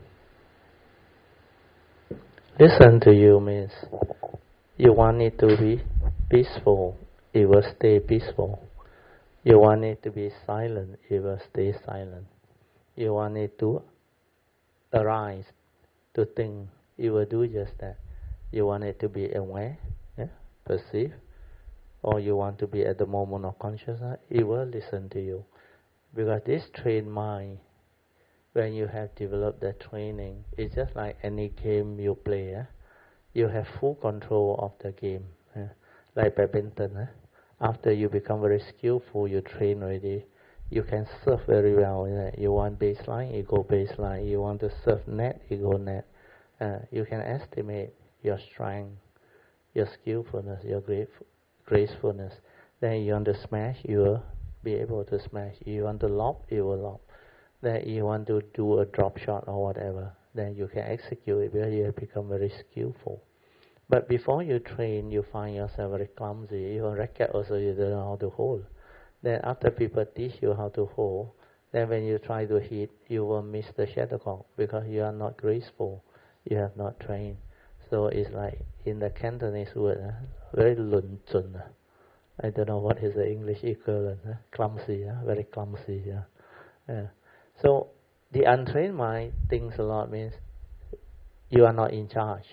Listen to you means you want it to be peaceful, it will stay peaceful. You want it to be silent, it will stay silent. You want it to arise, to think, it will do just that. You want it to be aware, perceive, or you want to be at the moment of consciousness, it will listen to you. Because this trained mind, when you have developed the training, it's just like any game you play. You have full control of the game. Like badminton. After you become very skillful, you train already, you can serve very well. You want baseline, you go baseline. You want to serve net, you go net. You can estimate your strength, your skillfulness, your gracefulness. Then you want to smash, you will be able to smash. You want to lob, you will lob. Then you want to do a drop shot or whatever, then you can execute it because you have become very skillful. But before you train, you find yourself very clumsy. Even racket also you don't know how to hold. Then after people teach you how to hold, then when you try to hit, you will miss the shuttlecock because you are not graceful. You have not trained. So it's like in the Cantonese word, very lun chun. I don't know what is the English equivalent. Clumsy, very clumsy. So the untrained mind thinks a lot means you are not in charge.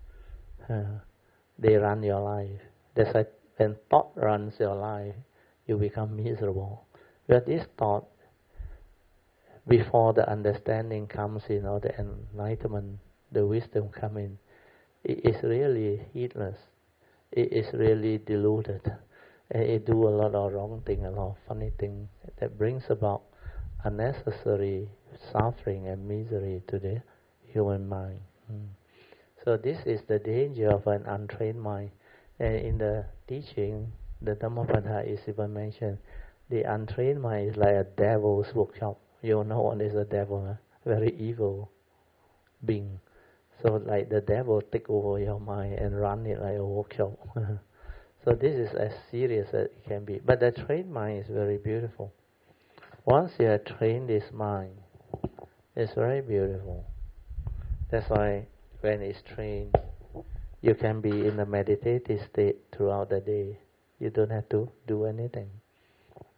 They run your life. That's why when thought runs your life, you become miserable. But this thought, before the understanding comes in, or the enlightenment, the wisdom comes in, it is really heedless. It is really deluded. And it do a lot of wrong thing, a lot of funny thing that brings about unnecessary suffering and misery to the human mind. So this is the danger of an untrained mind. And in the teaching, the Dhammapada is even mentioned, the untrained mind is like a devil's workshop. You know what is a devil, very evil being. So like the devil take over your mind and run it like a workshop. So this is as serious as it can be. But the trained mind is very beautiful. Once you have trained this mind, it's very beautiful. That's why when it's trained, you can be in a meditative state throughout the day. You don't have to do anything.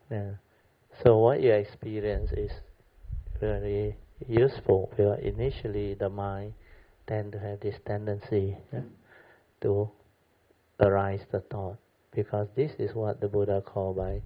Yeah. So what you experience is very useful. Because initially the mind tend to have this tendency to arise the thought, because this is what the Buddha called by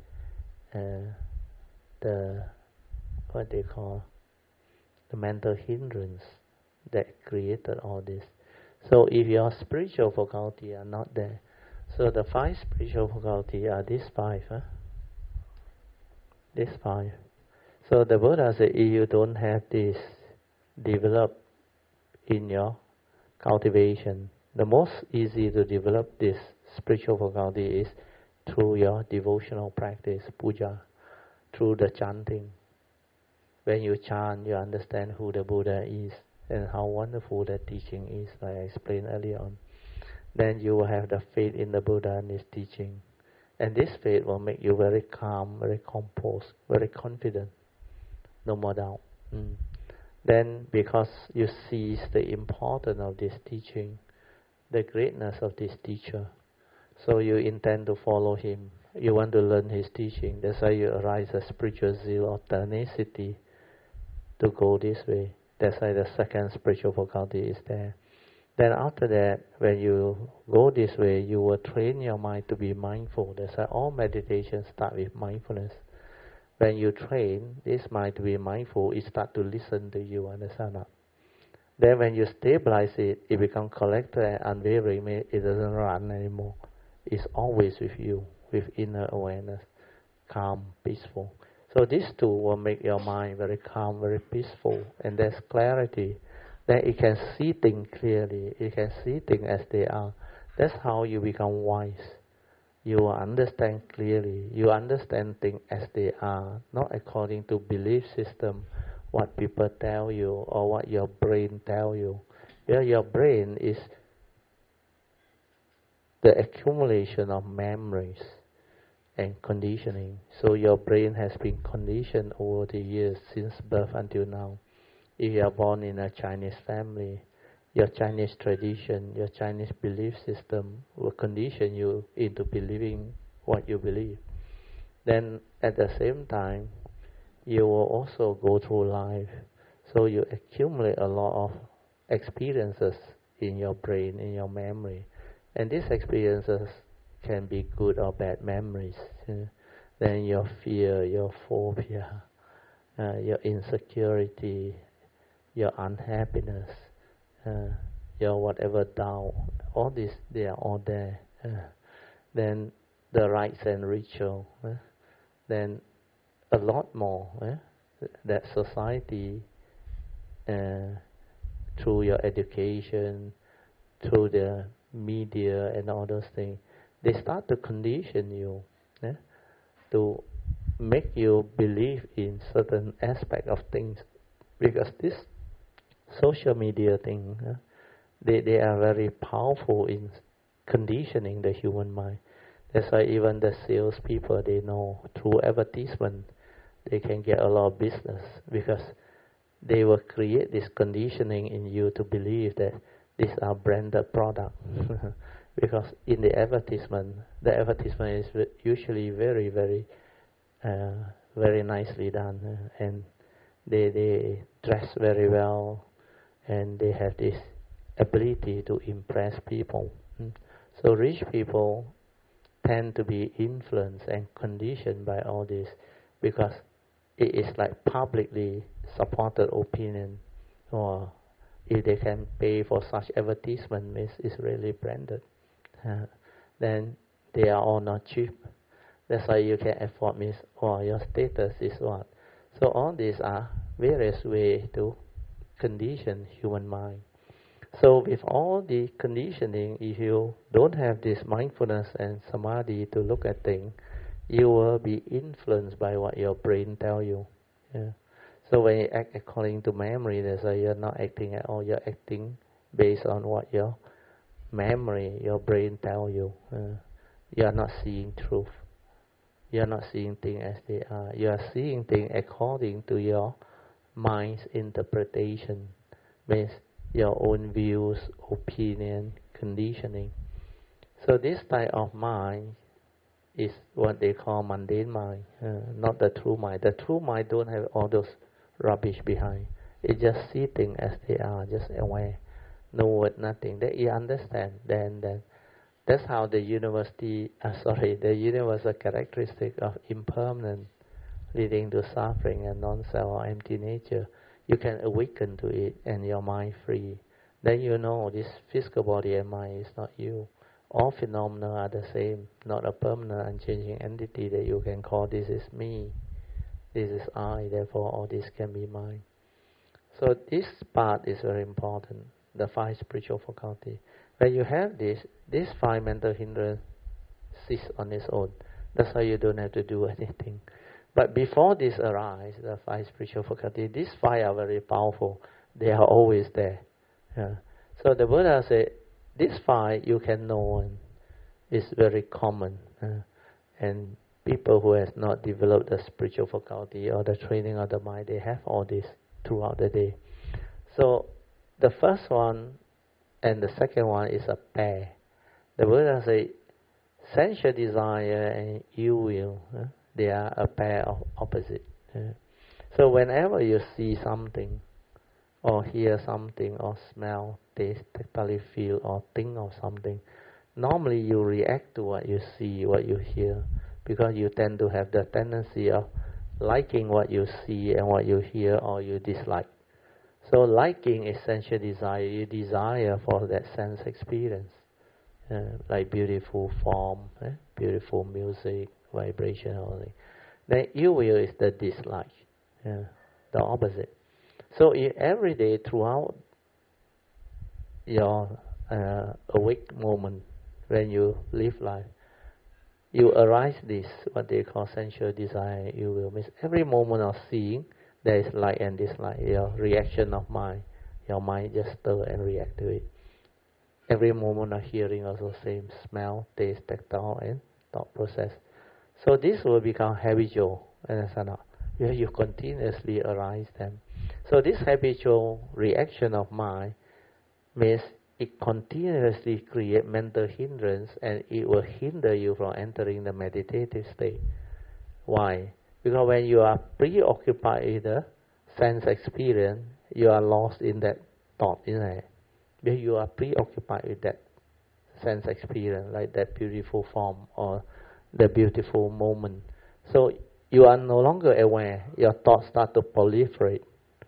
the what they call the mental hindrance that created all this. So if your spiritual faculty are not there, so the 5 spiritual faculty are these 5, these 5. So the Buddha said, if you don't have this developed in your cultivation, the most easy to develop this spiritual faculty is through your devotional practice, puja, through the chanting. When you chant, you understand who the Buddha is and how wonderful that teaching is, like I explained earlier on. Then you will have the faith in the Buddha and his teaching. And this faith will make you very calm, very composed, very confident. No more doubt. Then because you seize the importance of this teaching, the greatness of this teacher, so you intend to follow him. You want to learn his teaching. That's why you arise a spiritual zeal or tenacity to go this way. That's why the 2nd spiritual faculty is there. Then after that, when you go this way, you will train your mind to be mindful. That's why all meditations start with mindfulness. When you train this mind to be mindful, it starts to listen to you, understand that? Then when you stabilize it, it becomes collected and unwavering. It doesn't run anymore. It's always with you, with inner awareness, calm, peaceful. So these 2 will make your mind very calm, very peaceful, and there's clarity. Then it can see things clearly. It can see things as they are. That's how you become wise. You will understand clearly. You understand things as they are, not according to belief system, what people tell you or what your brain tell you. Yeah, your brain is the accumulation of memories and conditioning. So your brain has been conditioned over the years since birth until now. If you are born in a Chinese family, your Chinese tradition, your Chinese belief system will condition you into believing what you believe. Then at the same time, you will also go through life. So you accumulate a lot of experiences in your brain, in your memory. And these experiences can be good or bad memories. Then your fear, your phobia, your insecurity, your unhappiness, your whatever doubt, all this, they are all there. Then the rites and ritual, then a lot more that society, through your education, through the media and all those things, they start to condition you to make you believe in certain aspect of things, because this social media thing, they are very powerful in conditioning the human mind. That's why even the sales people, they know through advertisement they can get a lot of business, because they will create this conditioning in you to believe that these are branded products. Because in the advertisement is usually very, very, very nicely done, and they dress very well, and they have this ability to impress people. So rich people tend to be influenced and conditioned by all this, because it is like publicly supported opinion, or if they can pay for such advertisement, means it's really branded. Then they are all not cheap. That's why you can afford, means, your status is what. So all these are various ways to condition human mind. So with all the conditioning, if you don't have this mindfulness and samadhi to look at things, you will be influenced by what your brain tell you. So when you act according to memory, that's why you're not acting at all. You're acting based on what your memory, your brain tell you. You are not seeing truth. You are not seeing things as they are. You are seeing things according to your mind's interpretation, means your own views, opinion, conditioning. So this type of mind is what they call mundane mind, not the true mind. The true mind don't have all those rubbish behind. It just see things as they are, just aware, no word, nothing. That you understand. Then that's how the the universal characteristic of impermanence leading to suffering and non-self or empty nature. You can awaken to it and your mind free. Then you know this physical body and mind is not you. All phenomena are the same, not a permanent, unchanging entity that you can call this is me, this is I, therefore all this can be mine. So this part is very important, the 5 spiritual faculties. When you have this 5 mental hindrance cease on its own. That's why you don't have to do anything. But before this arise, the 5 spiritual faculties, these 5 are very powerful. They are always there. Yeah. So the Buddha said, this 5 you can know, and it's very common. And people who have not developed the spiritual faculty or the training of the mind, they have all this throughout the day. So the first one and the second one is a pair. The Buddha said, sensual desire and ill will, they are a pair of opposite. So whenever you see something, or hear something, or smell, taste, tactily feel, or think of something, normally you react to what you see, what you hear, because you tend to have the tendency of liking what you see and what you hear, or you dislike. So liking is sensual desire. You desire for that sense experience, like beautiful form, beautiful music, vibration, all that. Then ill will is the dislike, the opposite. So every day throughout your awake moment, when you live life, you arise this, what they call sensual desire, ill will. Means every moment of seeing, there is like and dislike, your reaction of mind. Your mind just stir and react to it. Every moment of hearing also same, smell, taste, tactile, and thought process. So this will become habitual, understand? You continuously arise them. So this habitual reaction of mind means it continuously creates mental hindrance, and it will hinder you from entering the meditative state. Why? Because when you are preoccupied with the sense experience, you are lost in that thought, isn't it? Because you are preoccupied with that sense experience, like that beautiful form or the beautiful moment. So you are no longer aware. Your thoughts start to proliferate.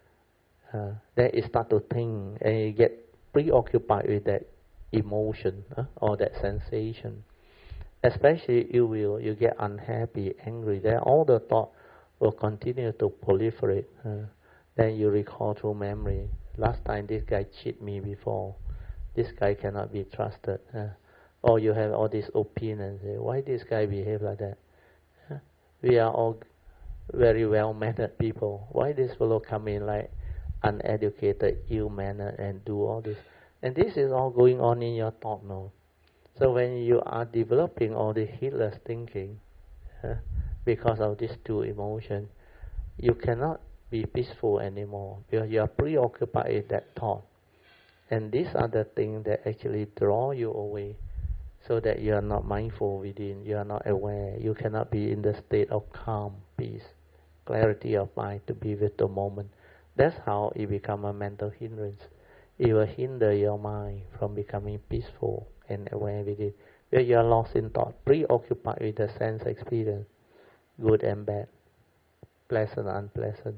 Then you start to think, and you get preoccupied with that emotion or that sensation. Especially ill will, you get unhappy, angry. Then all the thought will continue to proliferate. Then you recall through memory. Last time this guy cheated me before. This guy cannot be trusted. Or you have all these opinions. Why this guy behave like that? We are all very well-mannered people. Why this fellow come in like uneducated, ill-mannered and do all this? And this is all going on in your thought now. So when you are developing all the heedless thinking, because of these 2 emotions, you cannot be peaceful anymore, because you are preoccupied with that thought. And these are the things that actually draw you away, so that you are not mindful within, you are not aware, you cannot be in the state of calm, peace, clarity of mind to be with the moment. That's how it becomes a mental hindrance. It will hinder your mind from becoming peaceful and aware with it. Where you are lost in thought, preoccupied with the sense experience, good and bad, pleasant, unpleasant.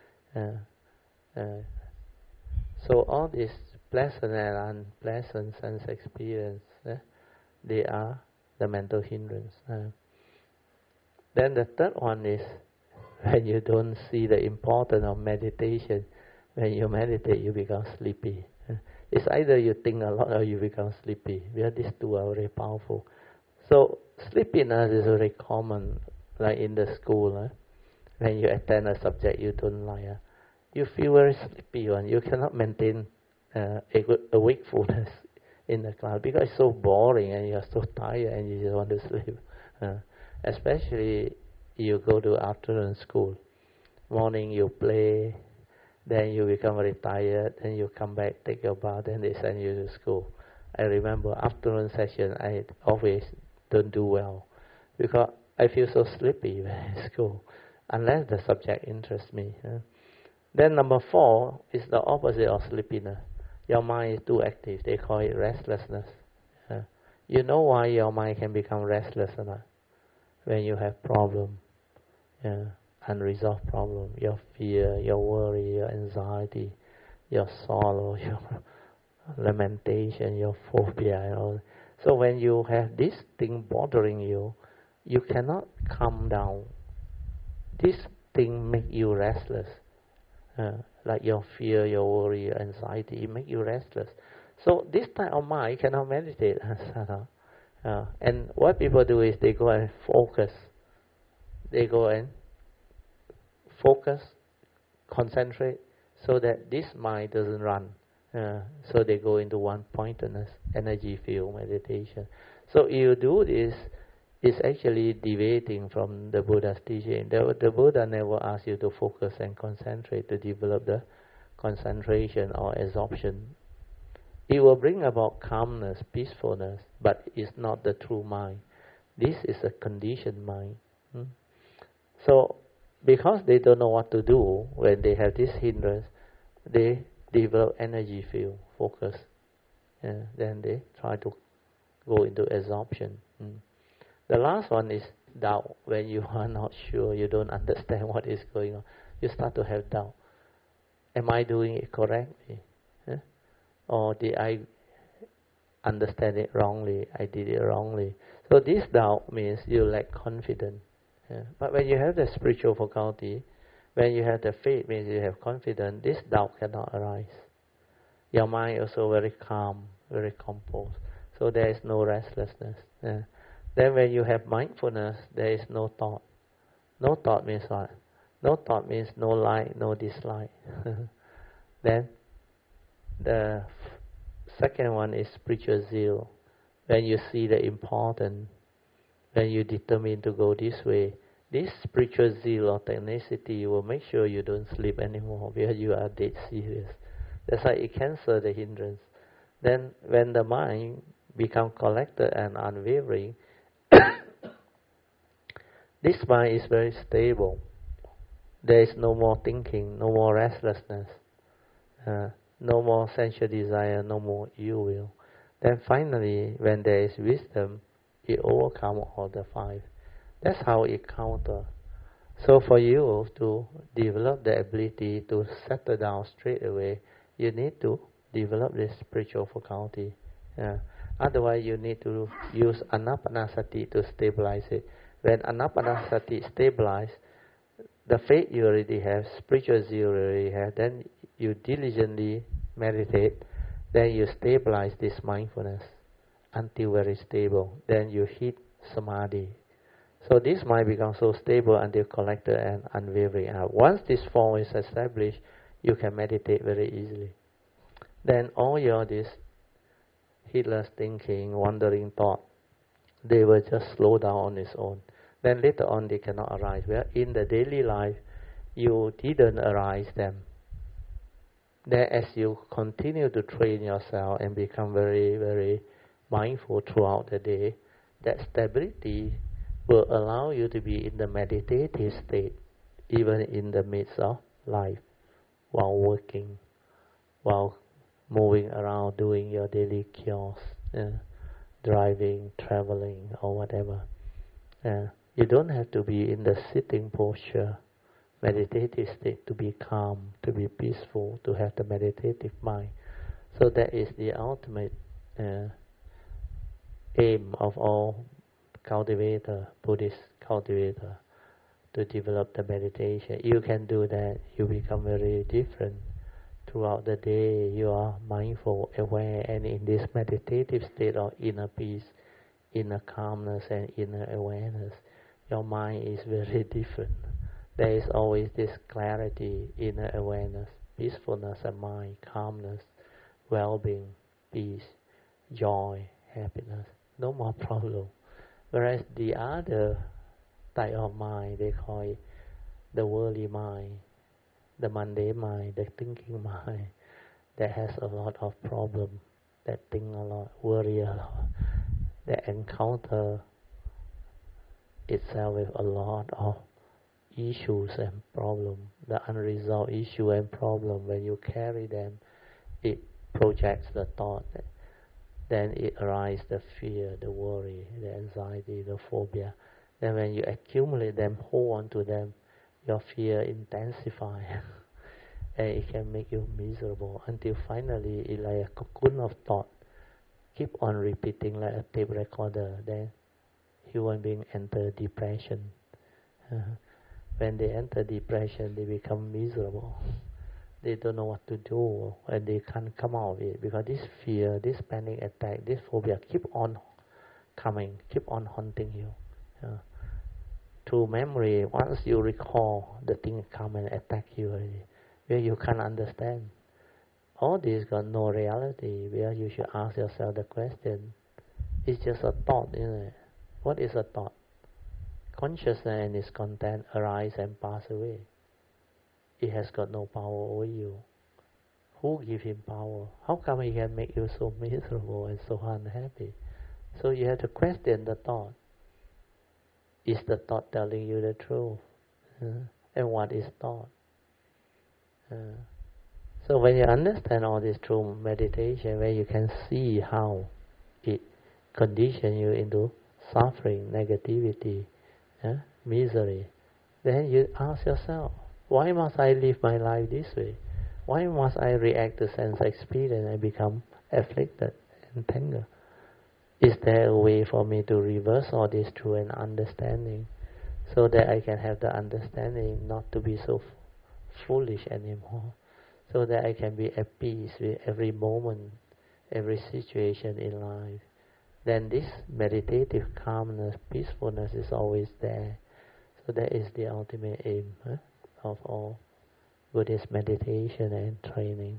So all these pleasant and unpleasant sense experience, they are the mental hindrance. Then the third one is when you don't see the importance of meditation. When you meditate, you become sleepy. It's either you think a lot or you become sleepy. Because these 2 are very powerful. So sleepiness is very common, like in the school. When you attend a subject you don't like, you feel very sleepy. You cannot maintain a wakefulness in the class because it's so boring and you are so tired and you just want to sleep. Especially you go to afternoon school. Morning you play, then you become very tired, then you come back, take your bath, then they send you to school. I remember afternoon session, I always don't do well. because I feel so sleepy when I school, unless the subject interests me. Then number 4 is the opposite of sleepiness. Your mind is too active. They call it restlessness. You know why your mind can become restless or not? When you have problem, unresolved problem, your fear, your worry, your anxiety, your sorrow, your lamentation, your phobia, and all. So when you have this thing bothering you, you cannot calm down. This thing make you restless. Like your fear, your worry, your anxiety, it make you restless. So this type of mind cannot meditate. And what people do is they go and focus. They go and focus, concentrate, so that this mind doesn't run. So they go into one-pointedness, energy field meditation. So you do this, it's actually deviating from the Buddha's teaching. The Buddha never asked you to focus and concentrate to develop the concentration or absorption. It will bring about calmness, peacefulness, but it's not the true mind. This is a conditioned mind. So, because they don't know what to do when they have this hindrance, they develop energy field, focus. Then they try to go into absorption. The last one is doubt. When you are not sure, you don't understand what is going on, you start to have doubt. Am I doing it correctly? Or did I understand it wrongly? I did it wrongly. So this doubt means you lack confidence. But when you have the spiritual faculty, when you have the faith, means you have confidence, this doubt cannot arise. Your mind also very calm, very composed. So there is no restlessness. Then when you have mindfulness, there is no thought. No thought means what? No thought means no like, no dislike. Then the second one is spiritual zeal. When you see the important, when you determine to go this way, this spiritual zeal or tenacity will make sure you don't sleep anymore because you are dead serious. That's why it cancels the hindrance. Then when the mind becomes collected and unwavering, this mind is very stable. There is no more thinking, no more restlessness, no more sensual desire, no more ill will. Then finally, when there is wisdom, it overcomes all the 5. That's how it counters. So for you to develop the ability to settle down straight away, you need to develop this spiritual faculty. Otherwise, you need to use anapanasati to stabilize it. When anapanasati stabilizes, the faith you already have, spiritual zeal you already have, then you diligently meditate, then you stabilize this mindfulness until very stable. Then you hit samadhi. So this mind becomes so stable until collected and unwavering out. Once this form is established, you can meditate very easily. Then all this heedless thinking, wandering thought, they will just slow down on its own. Then later on they cannot arise. Where in the daily life, you didn't arise them. Then as you continue to train yourself and become very, very mindful throughout the day, that stability will allow you to be in the meditative state, even in the midst of life, while working, while moving around, doing your daily chores, driving, traveling, or whatever. You don't have to be in the sitting posture, meditative state, to be calm, to be peaceful, to have the meditative mind. So that is the ultimate aim of all cultivator, Buddhist cultivator, to develop the meditation. You can do that, you become very different. Throughout the day, you are mindful, aware, and in this meditative state of inner peace, inner calmness, and inner awareness, your mind is very different. There is always this clarity, inner awareness, peacefulness of mind, calmness, well-being, peace, joy, happiness. No more problem. Whereas the other type of mind, they call it the worldly mind, the mundane mind, the thinking mind, that has a lot of problem, that think a lot, worry a lot, that encounter itself with a lot of issues and problems, the unresolved issue and problem. When you carry them, it projects the thought, then it arises the fear, the worry, the anxiety, the phobia. Then when you accumulate them, hold on to them, your fear intensifies. And it can make you miserable until finally it's like a cocoon of thought. Keep on repeating like a tape recorder. Then human beings enter depression. When they enter depression, they become miserable. They don't know what to do, and they can't come out of it because this fear, this panic attack, this phobia keep on coming, keep on haunting you. Through memory, once you recall, the thing come and attack you already, where you can't understand. All this got no reality, where you should ask yourself the question, it's just a thought, isn't it? What is a thought? Consciousness and its content arise and pass away. It has got no power over you. Who give him power? How come he can make you so miserable and so unhappy? So you have to question the thought. Is the thought telling you the truth? And what is thought? So when you understand all this through meditation, where you can see how it conditions you into suffering, negativity, misery, then you ask yourself, why must I live my life this way? Why must I react to sense experience and become afflicted and tangled? Is there a way for me to reverse all this through an understanding, so that I can have the understanding not to be so foolish anymore, so that I can be at peace with every moment, every situation in life? Then this meditative calmness, peacefulness is always there. So that is the ultimate aim of all Buddhist meditation and training.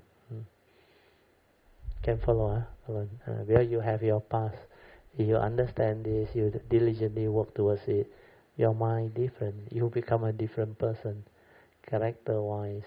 Can follow, where you have your path. If you understand this, you diligently work towards it, your mind different. You become a different person, character-wise,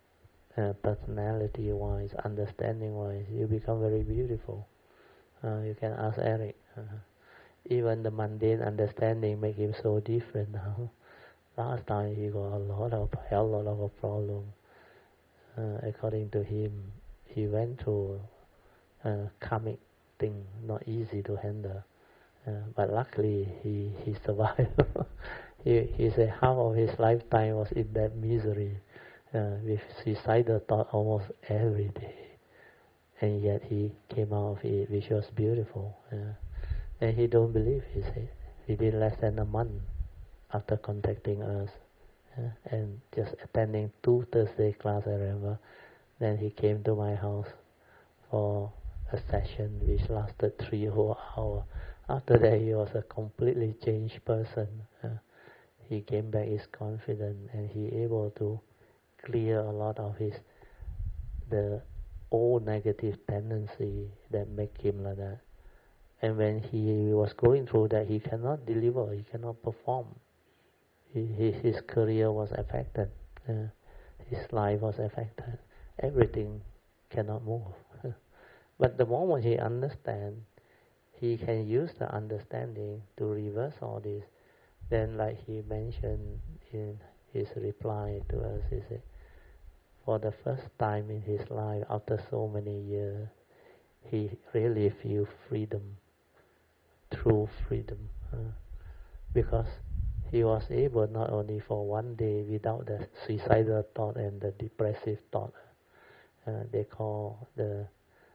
personality-wise, understanding-wise. You become very beautiful. You can ask Eric. Even the mundane understanding make him so different now. Last time he got a lot of problem. According to him, he went through karmic thing, not easy to handle. But luckily he survived. he said half of his lifetime was in that misery, with suicidal thought almost every day. And yet he came out of it, which was beautiful. And he don't believe, he said. Within less than a month after contacting us, and just attending 2 Thursday class, I remember. Then he came to my house for a session which lasted 3 whole hours. After that, he was a completely changed person. He came back, his confident, and he able to clear a lot of the old negative tendency that make him like that. And when he was going through that, he cannot deliver, he cannot perform. His career was affected, his life was affected. Everything cannot move. But the moment he understands, he can use the understanding to reverse all this. Then, like he mentioned in his reply to us, he said, for the first time in his life, after so many years, he really feels freedom, true freedom, because he was able not only for one day without the suicidal thought and the depressive thought, they call the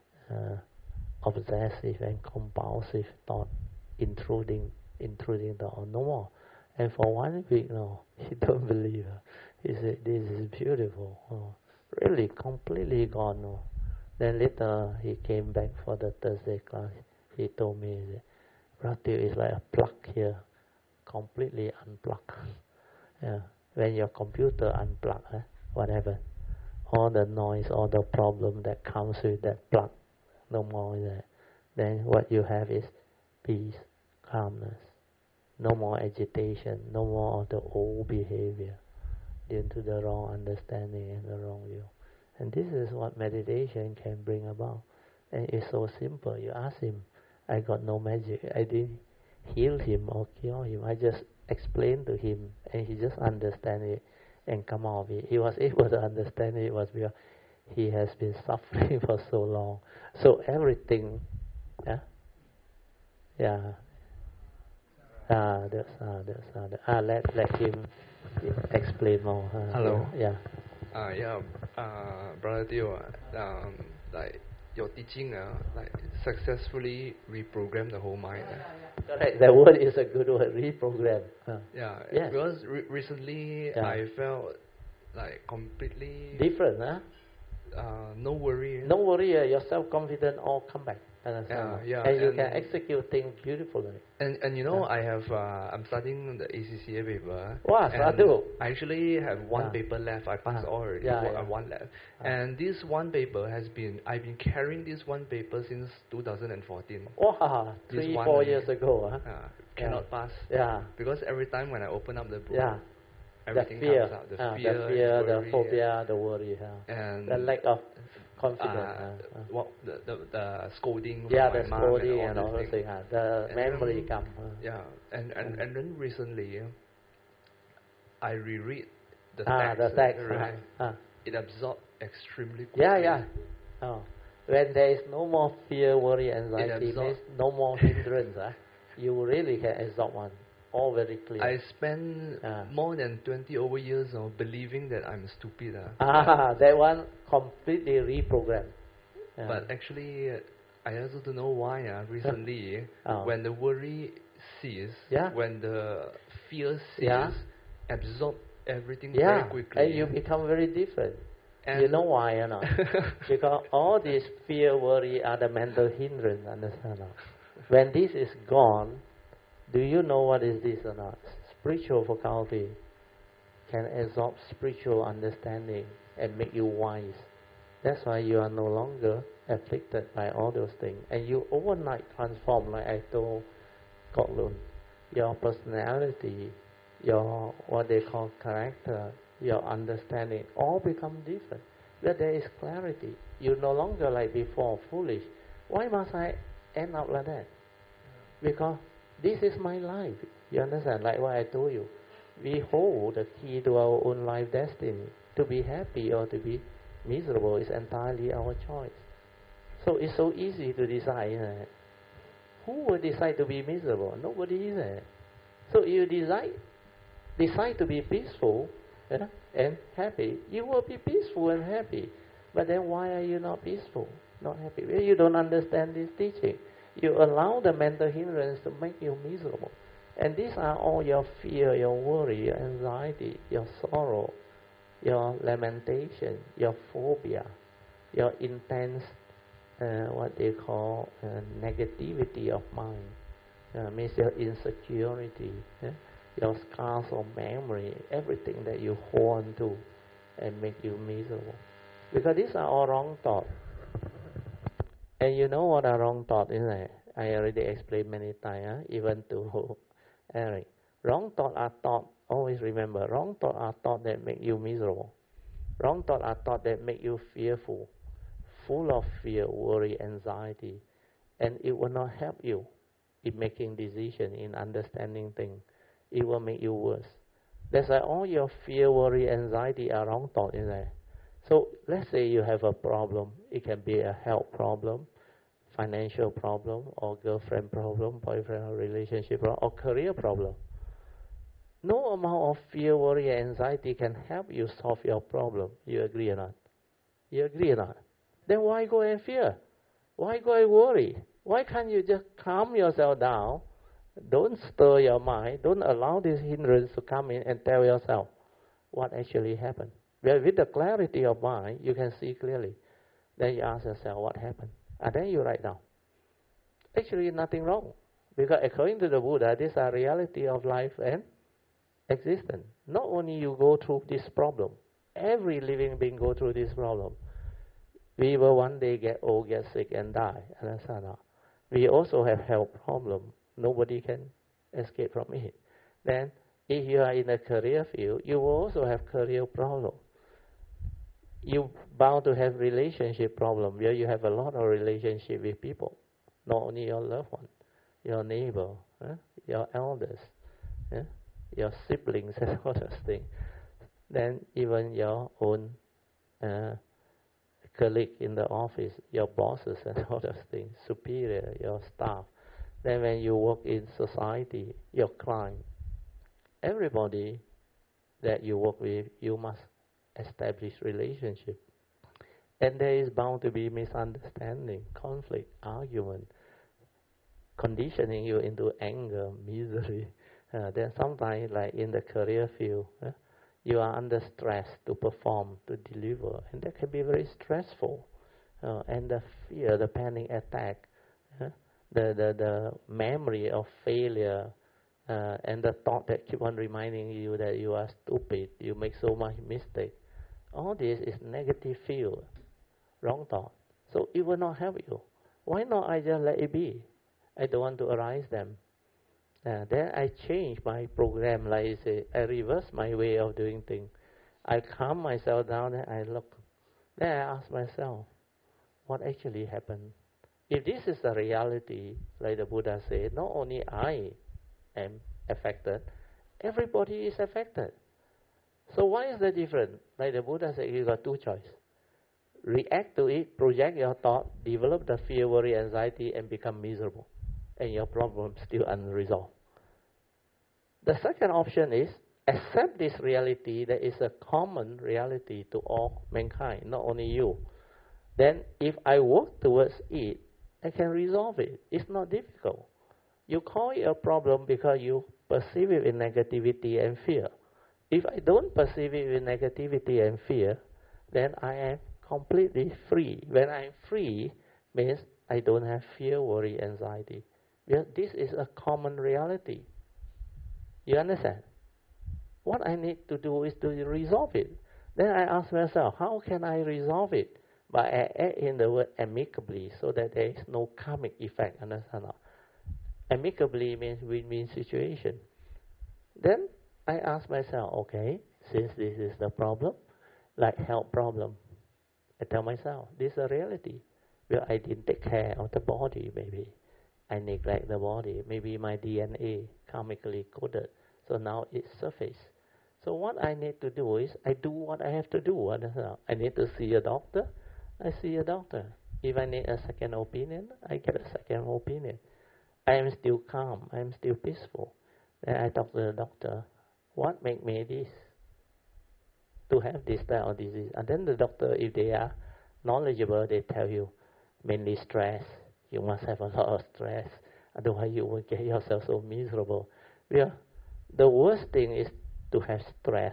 obsessive and compulsive thought intruding the no more. And for 1 week, no, he don't believe. He said, this is beautiful. Really, completely gone. No. Then later, he came back for the Thursday class. He told me, Pratyush is like a plug here, completely unplugged. When your computer unplugged, whatever, all the noise, all the problem that comes with that plug, no more there. Then what you have is peace, calmness, no more agitation, no more of the old behavior due to the wrong understanding and the wrong view. And this is what meditation can bring about. And it's so simple. You ask him, I got no magic. I didn't heal him or cure him. I just explain to him, and he just understand it and come out of it. He was able to understand it was because he has been suffering for so long. So everything, yeah, yeah. Let him explain more. Hello. Yeah. Brother Teo, like your teaching, like successfully reprogram the whole mind. Correct. The word is a good word. Reprogram. Yeah. Yes. Because recently I felt like completely different. No worry. No worry. Your self-confidence all come back. And you can execute things beautifully. And you know, I have I'm studying the ACCA paper. Wow, Sadhu. I actually have one paper left. I passed already. One left. And this one paper I've been carrying this one paper since 2014. Wow, 3-4 years ago. Cannot pass. Yeah. Because every time when I open up the book, everything the fear, comes out. The fear, the phobia, the worry, and the lack of confidence. The scolding. The scolding and all those things. The memory comes. And then recently, I reread the text. It absorbed extremely quickly. When there is no more fear, worry, anxiety, means no more hindrance. You really can absorb one. All very clear. I spent more than 20 over years believing that I'm stupid. That one completely reprogrammed. But actually, I also don't know why. Recently, when the worry ceases, when the fear ceases, absorb everything very quickly. And you become very different. And you know why or not? Because all this fear, worry are the mental hindrance. Understand? When this is gone, do you know what is this or not? Spiritual faculty can absorb spiritual understanding and make you wise. That's why you are no longer afflicted by all those things. And you overnight transform, like I told Kotlun. Your personality, your what they call character, your understanding, all become different. Where there is clarity. You no longer like before, foolish. Why must I end up like that? Because this is my life. You understand? Like what I told you. We hold the key to our own life destiny. To be happy or to be miserable is entirely our choice. So it's so easy to decide. Who will decide to be miserable? Nobody is. So you decide to be peaceful and happy. You will be peaceful and happy. But then why are you not peaceful, not happy? Well, you don't understand this teaching. You allow the mental hindrance to make you miserable. And these are all your fear, your worry, your anxiety, your sorrow, your lamentation, your phobia, your intense, what they call negativity of mind. Means your insecurity, your scars of memory, everything that you hold on to and make you miserable. Because these are all wrong thoughts. And you know what a wrong thought is? I already explained many times, even to Eric. Wrong thoughts are thoughts, always remember, wrong thoughts are thoughts that make you miserable. Wrong thoughts are thoughts that make you fearful, full of fear, worry, anxiety. And it will not help you in making decisions, in understanding things. It will make you worse. That's why all your fear, worry, anxiety are wrong thoughts in there. So let's say you have a problem. It can be a health problem, financial problem, or girlfriend problem, boyfriend or relationship problem, or career problem. No amount of fear, worry, anxiety can help you solve your problem. You agree or not? You agree or not? Then why go and fear? Why go and worry? Why can't you just calm yourself down? Don't stir your mind. Don't allow this hindrance to come in and tell yourself what actually happened. Well, with the clarity of mind, you can see clearly. Then you ask yourself what happened. And then you write down. Actually, nothing wrong. Because according to the Buddha, these are reality of life and existence. Not only you go through this problem. Every living being go through this problem. We will one day get old, get sick, and die. Understand? We also have health problem. Nobody can escape from it. Then, if you are in a career field, you will also have career problem. You're bound to have relationship problem where you have a lot of relationship with people, not only your loved one, your neighbor, your elders, your siblings and all those things. Then even your own colleague in the office, your bosses and all those things, superior, your staff. Then when you work in society, your client, everybody that you work with, you must establish relationship. And there is bound to be misunderstanding, conflict, argument, conditioning you into anger, misery. Then sometimes, like in the career field, you are under stress to perform, to deliver, and that can be very stressful. And the fear, the panic attack, the memory of failure, and the thought that keep on reminding you that you are stupid, you make so much mistake. All this is negative field, wrong thought. So it will not help you. Why not I just let it be? I don't want to arise them. Then I change my program, like I say, I reverse my way of doing things. I calm myself down and I look. Then I ask myself, what actually happened? If this is the reality, like the Buddha said, not only I am affected, everybody is affected. So why is that different? Like the Buddha said, you got two choices. React to it, project your thought, develop the fear, worry, anxiety, and become miserable. And your problem still unresolved. The second option is accept this reality that is a common reality to all mankind, not only you. Then if I work towards it, I can resolve it. It's not difficult. You call it a problem because you perceive it with negativity and fear. If I don't perceive it with negativity and fear, then I am completely free. When I'm free, means I don't have fear, worry, anxiety. This is a common reality. You understand? What I need to do is to resolve it. Then I ask myself, how can I resolve it? But I add in the word amicably, so that there is no karmic effect. Understand? Amicably means win-win situation. Then I ask myself, okay, since this is the problem, like health problem, I tell myself, this is a reality. Well, I didn't take care of the body, maybe. I neglect the body. Maybe my DNA karmically coded. So now it's surface. So what I need to do is, I do what I have to do. I need to see a doctor. I see a doctor. If I need a second opinion, I get a second opinion. I am still calm. I am still peaceful. Then I talk to the doctor. What make me this? To have this type of disease. And then the doctor, if they are knowledgeable, they tell you, mainly stress. You must have a lot of stress. Otherwise you will get yourself so miserable. Yeah. The worst thing is to have stress.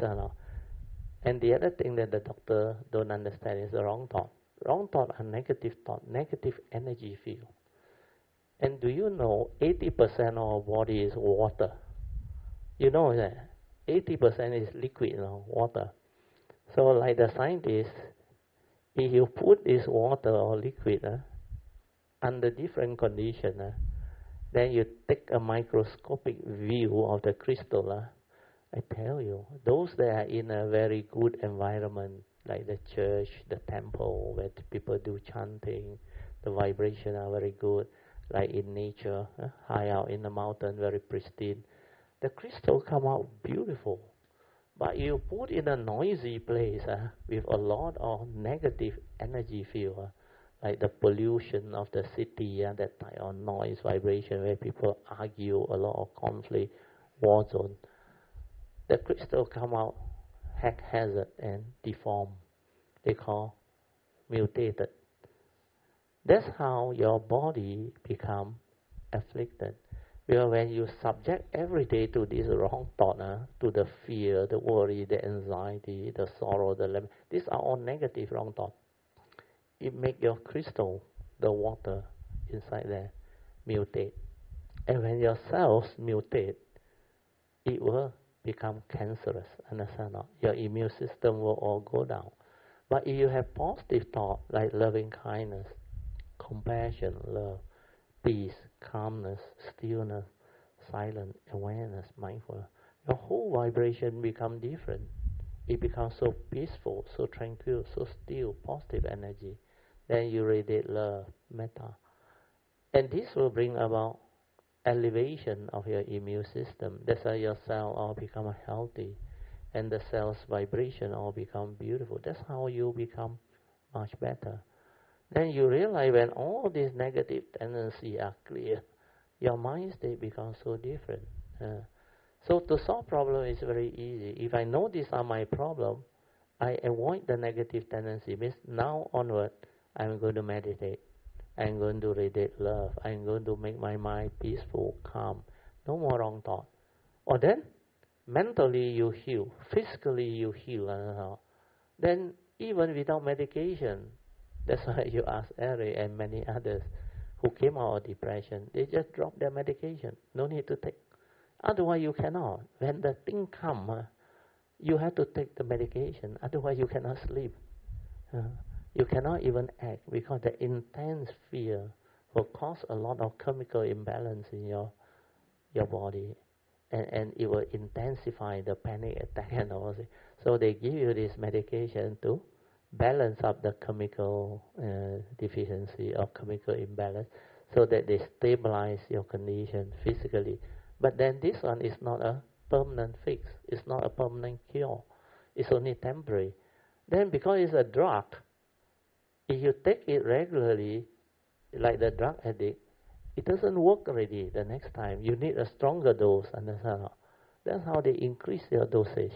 And the other thing that the doctor don't understand is the wrong thought. Wrong thought are negative thought, negative energy field. And do you know 80% of our body is water? You know that 80% is liquid, water. So like the scientists, if you put this water or liquid under different conditions, then you take a microscopic view of the crystal. I tell you, those that are in a very good environment, like the church, the temple, where people do chanting, the vibration are very good, like in nature, high out in the mountain, very pristine. The crystal come out beautiful. But you put in a noisy place with a lot of negative energy field, like the pollution of the city, that type of noise, vibration, where people argue, a lot of conflict, war zone. The crystal come out haphazard and deformed. They call mutated. That's how your body become afflicted. Because when you subject every day to this wrong thought, to the fear, the worry, the anxiety, the sorrow, these are all negative wrong thoughts. It make your crystal, the water inside there, mutate. And when your cells mutate, it will become cancerous. Understand? Your immune system will all go down. But if you have positive thought, like loving kindness, compassion, love, peace, calmness, stillness, silence, awareness, mindfulness, your whole vibration become different. It becomes so peaceful, so tranquil, so still, positive energy. Then you radiate love, metta. And this will bring about elevation of your immune system. That's why your cell all become healthy, and the cell's vibration all become beautiful. That's how you become much better. Then you realize when all these negative tendencies are clear, your mind state becomes so different. So to solve problem is very easy. If I know these are my problem, I avoid the negative tendency. Means now onward, I'm going to meditate. I'm going to radiate love. I'm going to make my mind peaceful, calm. No more wrong thought. Or then, mentally you heal. Physically you heal. Then even without medication, that's why you ask Eric and many others who came out of depression, they just drop their medication. No need to take. Otherwise you cannot. When the thing comes, you have to take the medication. Otherwise you cannot sleep. You cannot even act because the intense fear will cause a lot of chemical imbalance in your body, and it will intensify the panic attack and all that. So they give you this medication to balance up the chemical deficiency or chemical imbalance, so that they stabilize your condition physically. But then this one is not a permanent fix. It's not a permanent cure. It's only temporary. Then because it's a drug, if you take it regularly, like the drug addict, it doesn't work already the next time. You need a stronger dose, understand? That's how they increase your dosage.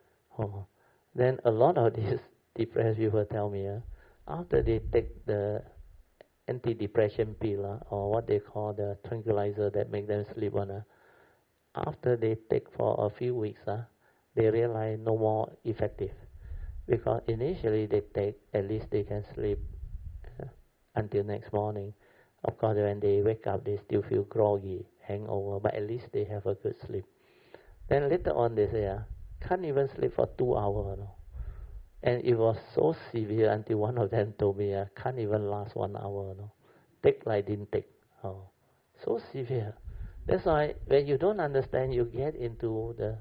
Then a lot of these depressed people tell me, after they take the antidepressant pill, or what they call the tranquilizer that make them sleep on, after they take for a few weeks, they realize no more effective. Because initially they take, at least they can sleep until next morning. Of course, when they wake up, they still feel groggy, hangover, but at least they have a good sleep. Then later on, they say, can't even sleep for 2 hours. And it was so severe until one of them told me, can't even last 1 hour. Take like didn't take. So severe. That's why when you don't understand, you get into the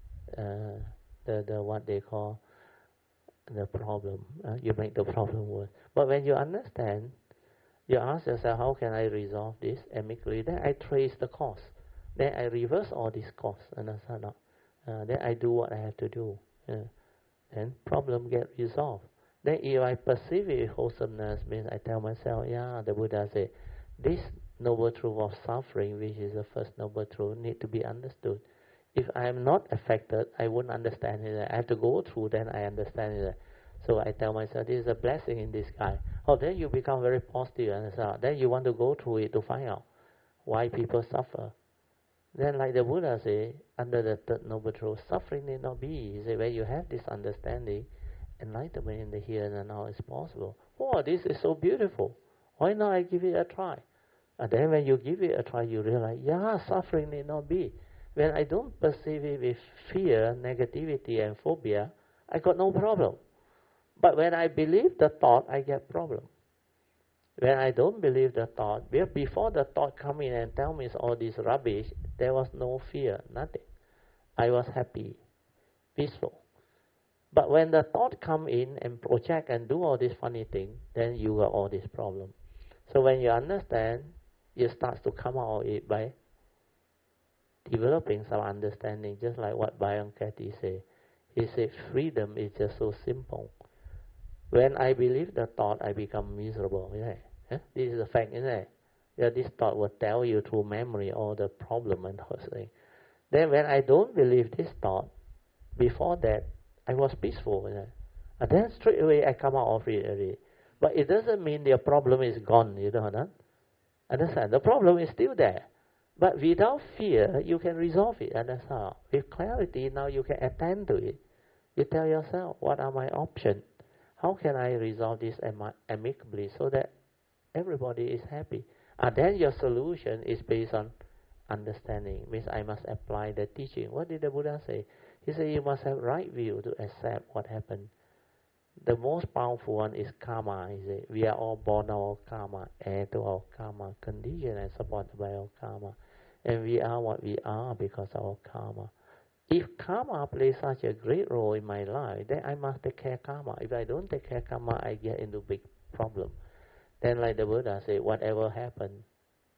what they call the problem. You make the problem worse. But when you understand, you ask yourself, how can I resolve this amicably? Then I trace the cause. Then I reverse all these causes. Understand? Then I do what I have to do. Then problem get resolved. Then if I perceive it with wholesomeness, means I tell myself, the Buddha said, this noble truth of suffering, which is the first noble truth, need to be understood. If I am not affected, I won't understand it. I have to go through, then I understand it. So I tell myself, this is a blessing in disguise. Then you become very positive, and then you want to go through it to find out why people suffer. Then like the Buddha say, under the third noble truth, suffering need not be. He say, when you have this understanding, enlightenment in the here and now is possible. This is so beautiful. Why not I give it a try? And then when you give it a try, you realize, suffering need not be. When I don't perceive it with fear, negativity and phobia, I got no problem. But when I believe the thought, I get problem. When I don't believe the thought, before the thought come in and tell me all this rubbish, there was no fear, nothing. I was happy, peaceful. But when the thought come in and project and do all this funny thing, then you got all this problem. So when you understand, you start to come out of it by developing some understanding, just like what Byron Katie said. He said, freedom is just so simple. When I believe the thought, I become miserable. This is a fact, isn't it? This thought will tell you through memory all the problem and those things. Then when I don't believe this thought, before that, I was peaceful. And then straight away I come out of it already. But it doesn't mean the problem is gone, you know that? Understand? The problem is still there. But without fear, you can resolve it. Understand? With clarity, now you can attend to it. You tell yourself, what are my options? How can I resolve this amicably so that everybody is happy? And then your solution is based on understanding. Means I must apply the teaching. What did the Buddha say? He said you must have right view to accept what happened. The most powerful one is karma. He said we are all born our karma, heir to our karma, conditioned and supported by our karma. And we are what we are because of our karma. If karma plays such a great role in my life, then I must take care of karma. If I don't take care of karma, I get into big problem. Then like the Buddha said, whatever happens,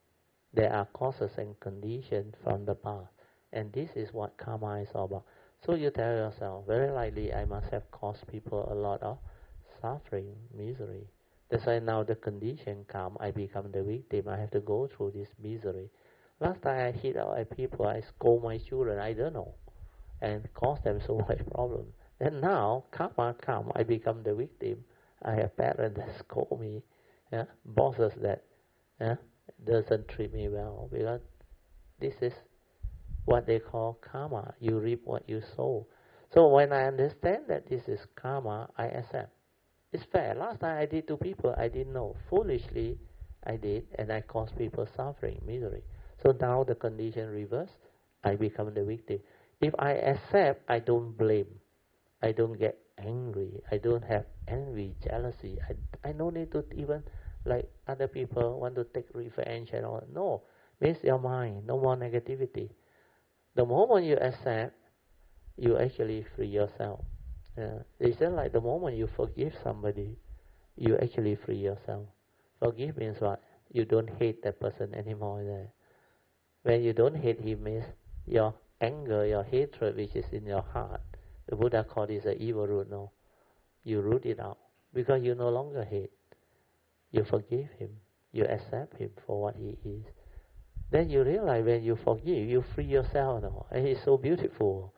There are causes and conditions from the past. And this is what karma is all about. So you tell yourself, very likely I must have caused people a lot of suffering, misery. That's why now the condition come, I become the victim. I have to go through this misery. Last time I hit out at people, I scold my children, I don't know, and cause them so much problem. Then now, karma come, I become the victim. I have parents that scold me, bosses that doesn't treat me well, because this is what they call karma. You reap what you sow. So when I understand that this is karma, I accept. It's fair. Last time I did to people, I didn't know. Foolishly, I did, and I caused people suffering, misery. So now the condition reverse, I become the victim. If I accept, I don't blame. I don't get angry. I don't have envy, jealousy. I no need to even, like other people, want to take revenge and all. No, means your mind, no more negativity. The moment you accept, you actually free yourself. It's just like the moment you forgive somebody, you actually free yourself. Forgive means what? You don't hate that person anymore there. When you don't hate him means your anger, your hatred which is in your heart. The Buddha called this an evil root, no? You root it out. Because you no longer hate. You forgive him. You accept him for what he is. Then you realize when you forgive, you free yourself, no? And it's so beautiful.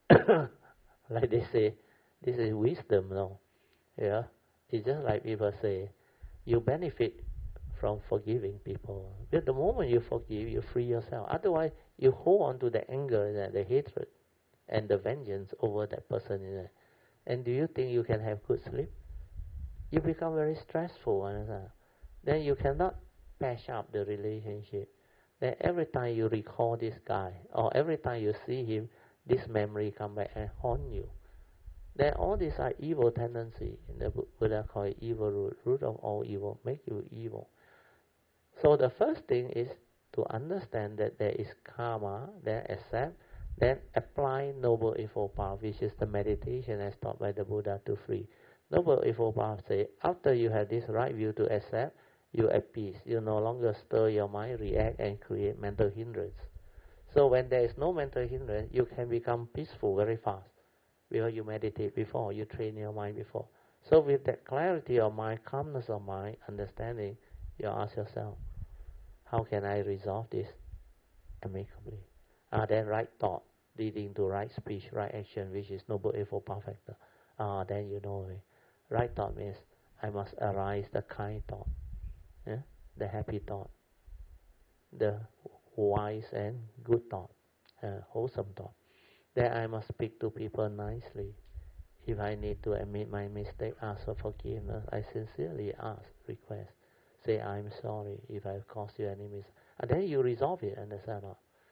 Like they say, this is wisdom, no? Yeah? It's just like people say, you benefit from forgiving people. But the moment you forgive, you free yourself. Otherwise, you hold on to the anger, the hatred, and the vengeance over that person. And do you think you can have good sleep? You become very stressful. Then you cannot patch up the relationship. Then every time you recall this guy, or every time you see him, this memory come back and haunt you. Then all these are evil tendencies. In the Buddha call it evil root. Root of all evil, make you evil. So the first thing is to understand that there is karma, then accept, then apply Noble Eightfold Path, which is the meditation as taught by the Buddha to free. Noble Eightfold Path say, after you have this right view to accept, you at peace. You no longer stir your mind, react, and create mental hindrance. So when there is no mental hindrance, you can become peaceful very fast. Because you meditate before, you train your mind before. So with that clarity of mind, calmness of mind, understanding, you ask yourself, how can I resolve this amicably? Then right thought leading to right speech, right action, which is Noble Eightfold Path factor. Then you know it. Right thought means I must arise the kind thought, the happy thought, the wise and good thought, wholesome thought. Then I must speak to people nicely. If I need to admit my mistake, ask for forgiveness. I sincerely ask, request. Say, I'm sorry if I've caused you any mistake. And then you resolve it, understand?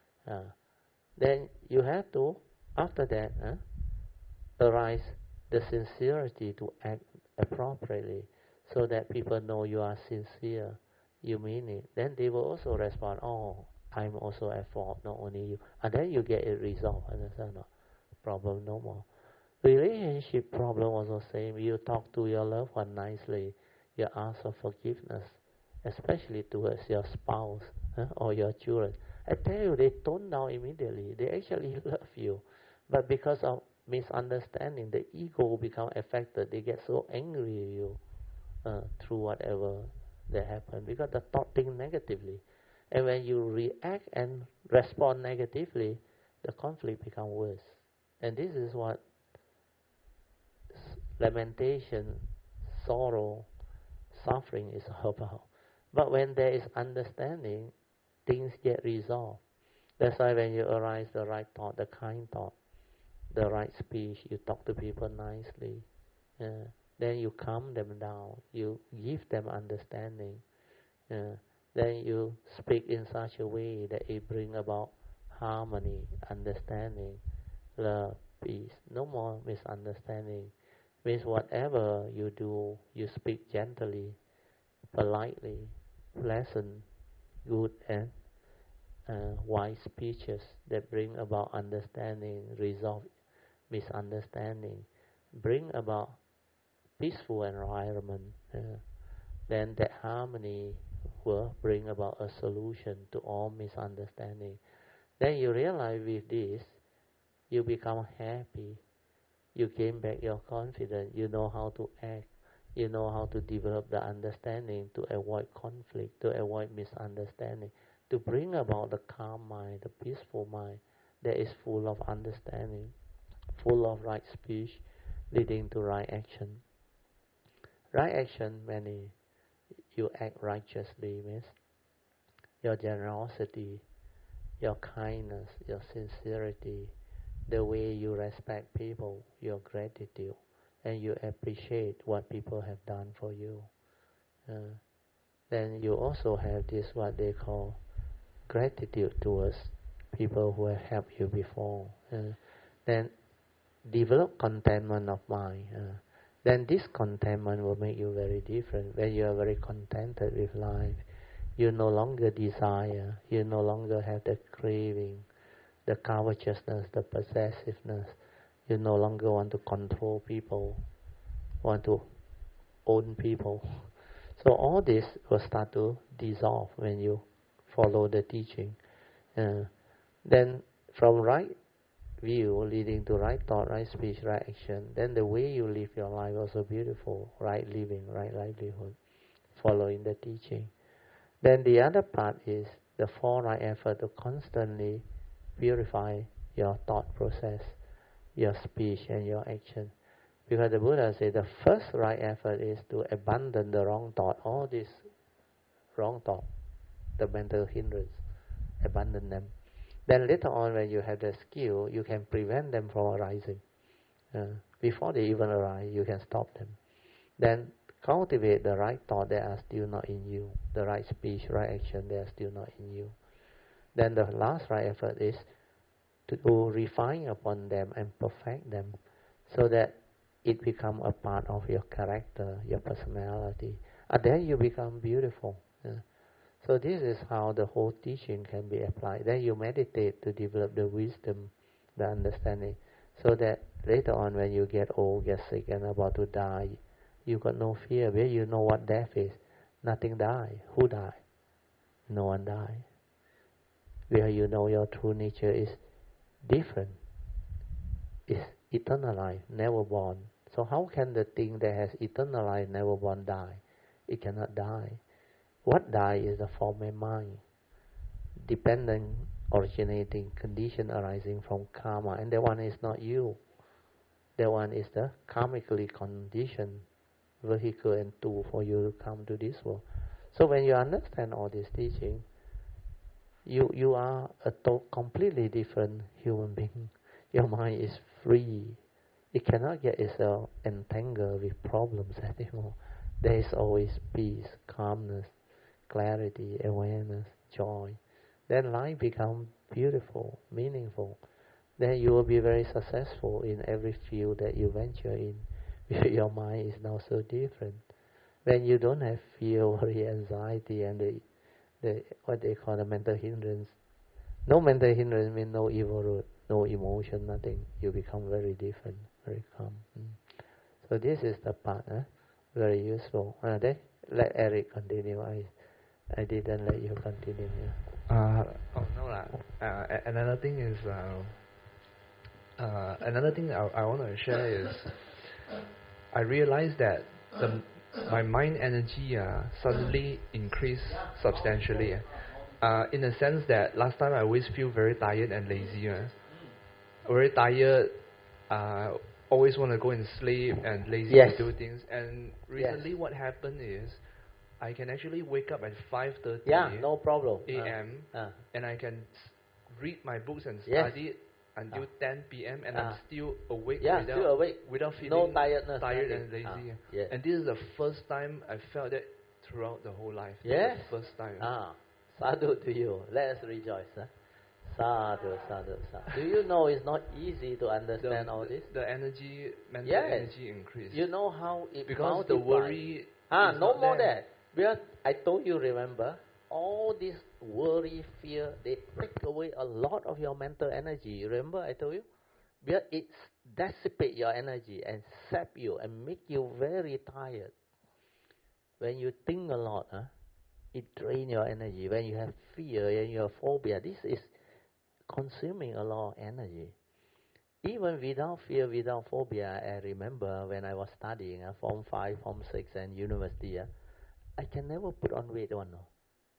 Then you have to, after that, arise the sincerity to act appropriately so that people know you are sincere, you mean it. Then they will also respond, oh, I'm also at fault, not only you. And then you get it resolved, understand? Problem no more. Relationship problem also same. You talk to your loved one nicely. You ask for forgiveness, especially towards your spouse or your children. I tell you, they tone down immediately. They actually love you. But because of misunderstanding, the ego become affected. They get so angry at you through whatever that happen. Because the thought think negatively. And when you react and respond negatively, the conflict become worse. And this is what lamentation, sorrow, suffering is about. But when there is understanding, things get resolved. That's why when you arise the right thought, the kind thought, the right speech, you talk to people nicely. Then you calm them down. You give them understanding. Then you speak in such a way that it bring about harmony, understanding, love, peace. No more misunderstanding. Means whatever you do, you speak gently, politely, pleasant, good and wise speeches that bring about understanding, resolve misunderstanding, bring about peaceful environment. Then that harmony will bring about a solution to all misunderstanding. Then you realize with this, you become happy. You gain back your confidence. You know how to act. You know how to develop the understanding to avoid conflict, to avoid misunderstanding, to bring about the calm mind, the peaceful mind that is full of understanding, full of right speech, leading to right action. Right action, when you act righteously, means your generosity, your kindness, your sincerity, the way you respect people, your gratitude, and you appreciate what people have done for you. Then you also have this, what they call gratitude towards people who have helped you before. Then develop contentment of mind. Then this contentment will make you very different. When you are very contented with life, you no longer desire, you no longer have the craving, the covetousness, the possessiveness. You no longer want to control people, want to own people. So all this will start to dissolve when you follow the teaching. Then from right view leading to right thought, right speech, right action, then the way you live your life also beautiful, right living, right livelihood, following the teaching. Then the other part is the four right effort to constantly purify your thought process, your speech and your action. Because the Buddha said the first right effort is to abandon the wrong thought, all this wrong thought, the mental hindrance, abandon them. Then later on when you have the skill, you can prevent them from arising. Before they even arise, you can stop them. Then cultivate the right thought that are still not in you, the right speech, right action that are still not in you. Then the last right effort is to refine upon them and perfect them so that it become a part of your character, your personality. And then you become beautiful. So this is how the whole teaching can be applied. Then you meditate to develop the wisdom, the understanding, so that later on when you get old, get sick and about to die, you got no fear. Where you know what death is. Nothing die. Who die? No one die. Where you know your true nature is different. It's eternal life, never born. So how can the thing that has eternal life, never born, die? It cannot die. What die is the form of mind, dependent, originating, condition arising from karma, and that one is not you. That one is the karmically conditioned vehicle and tool for you to come to this world. So when you understand all this teaching, you are a completely different human being. Your mind is free. It cannot get itself entangled with problems anymore. There is always peace, calmness, clarity, awareness, joy. Then life becomes beautiful, meaningful. Then you will be very successful in every field that you venture in. Your mind is now so different. When you don't have fear, worry, anxiety, and the what they call the mental hindrance. No mental hindrance means no evil root, no emotion, nothing. You become very different, very calm. So this is the part, very useful. Then let Eric continue. I didn't let you continue. Another thing is another thing I want to share is I realized that my mind energy suddenly increased substantially. In the sense that last time I always feel very tired and lazy. Very tired, always want to go and sleep and lazy to do things. And recently what happened is I can actually wake up at 5:30 no problem. a.m. And I can read my books and study until 10 p.m. and I'm still awake without feeling no tiredness, tired and lazy. And this is the first time I felt that throughout the whole life. Yes. The first time. Sadhu to you. Let us rejoice. Sadhu, sadhu, sadhu. Do you know it's not easy to understand all this? The energy, mental energy increased. You know how it because the worry. No more that. Because I told you, remember, all this worry, fear, they take away a lot of your mental energy. Remember I told you? Because it dissipates your energy and sap you and make you very tired. When you think a lot, it drains your energy. When you have fear and you have phobia, this is consuming a lot of energy. Even without fear, without phobia, I remember when I was studying Form 5, Form 6 and university, I can never put on weight one. No.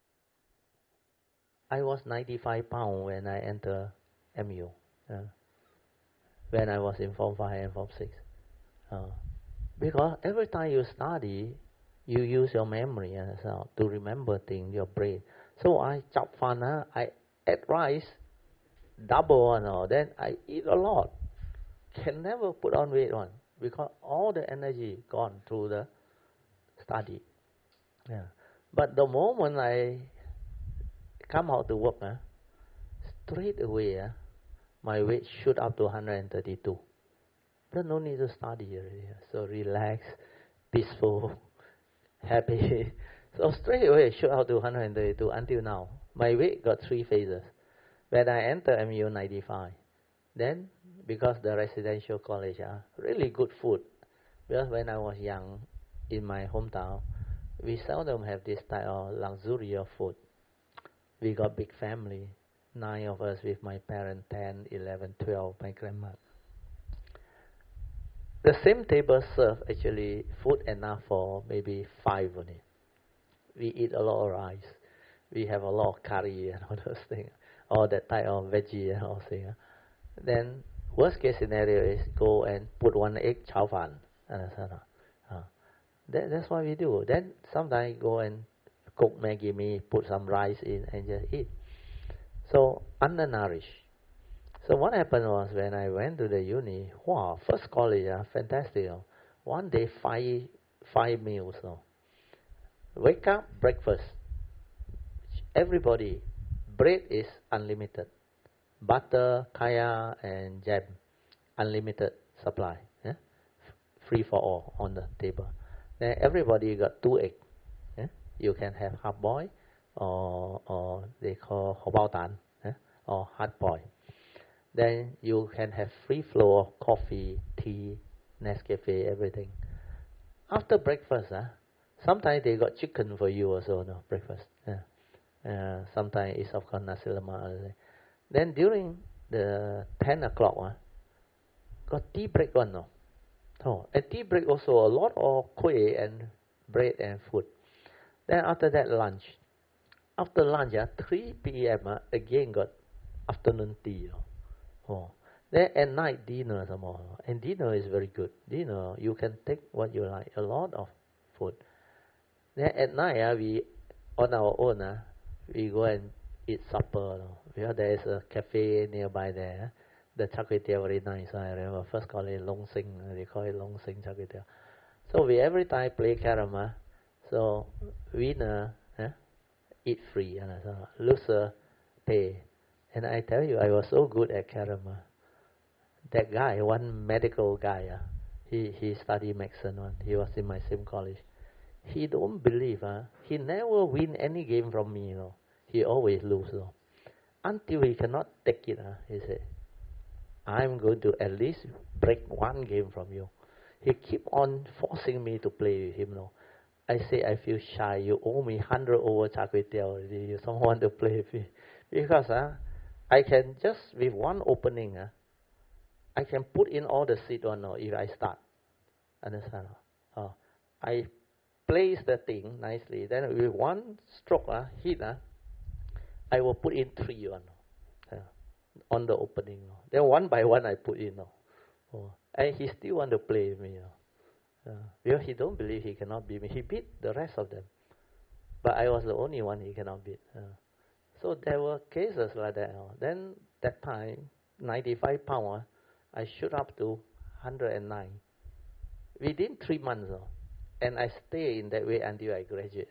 I was 95 pounds when I entered MU, when I was in Form 5 and Form 6. Because every time you study, you use your memory to remember things, your brain. So I chop fun, I ate rice, double, then I eat a lot. Can never put on weight one, because all the energy gone through the study. Yeah. But the moment I come out to work, straight away, my weight shoot up to 132. There's no need to study already. So relaxed, peaceful, happy. So straight away shoot out to 132 until now. My weight got 3 phases. When I entered MU 95, then because the residential college really good food. Because when I was young in my hometown, we seldom have this type of luxurious food. We got big family, 9 of us with my parents, 10, 11, 12, my grandma. The same table serve actually food enough for maybe 5 only. We eat a lot of rice. We have a lot of curry and all those things. All that type of veggie and all things. Then worst case scenario is go and put 1 egg chao fan. That's what we do. Then sometimes go and cook Maggi mee, put some rice in and just eat. So undernourished. So what happened was when I went to the uni, wow, first college, fantastic. One day, five meals. Wake up, breakfast. Everybody, bread is unlimited. Butter, kaya, and jam, unlimited supply. Free for all on the table. Then everybody got 2 eggs. You can have half boiled or they call hot bao tan, or hard boiled. Then you can have free flow of coffee, tea, Nescafe, everything. After breakfast, sometimes they got chicken for you also, no, breakfast. Sometimes it's of course nasi lemak. Then during the 10 o'clock, got tea break one, no. Oh, at tea break also a lot of kueh and bread and food. Then after that lunch. After lunch, 3 p.m. Again got afternoon tea. Then at night dinner some more. And dinner is very good. Dinner you can take what you like, a lot of food. Then at night we on our own we go and eat supper. Because there is a cafe nearby there. The char kway teow very nice. I remember first call it Long Sing. They call it Long Sing char kway teow. So we every time play carom. So winner eat free, loser pay. And I tell you, I was so good at carom. That guy, one medical guy, he studied medicine. He was in my same college. He don't believe, he never win any game from me. He always lose. Until he cannot take it, he said, I'm going to at least break 1 game from you. He keep on forcing me to play with him. I say I feel shy. You owe me 100 over char kway teow. You don't want to play with me. Because I can just, with 1 opening, I can put in all the seed if I start. Understand? I place the thing nicely. Then with 1 stroke, hit, I will put in 3 on the opening. Then 1 by 1 I put in. And he still want to play with me. Because he don't believe he cannot beat me. He beat the rest of them. But I was the only one he cannot beat. So there were cases like that. Then that time, 95 pounds, I shoot up to 109. Within 3 months. And I stay in that way until I graduate.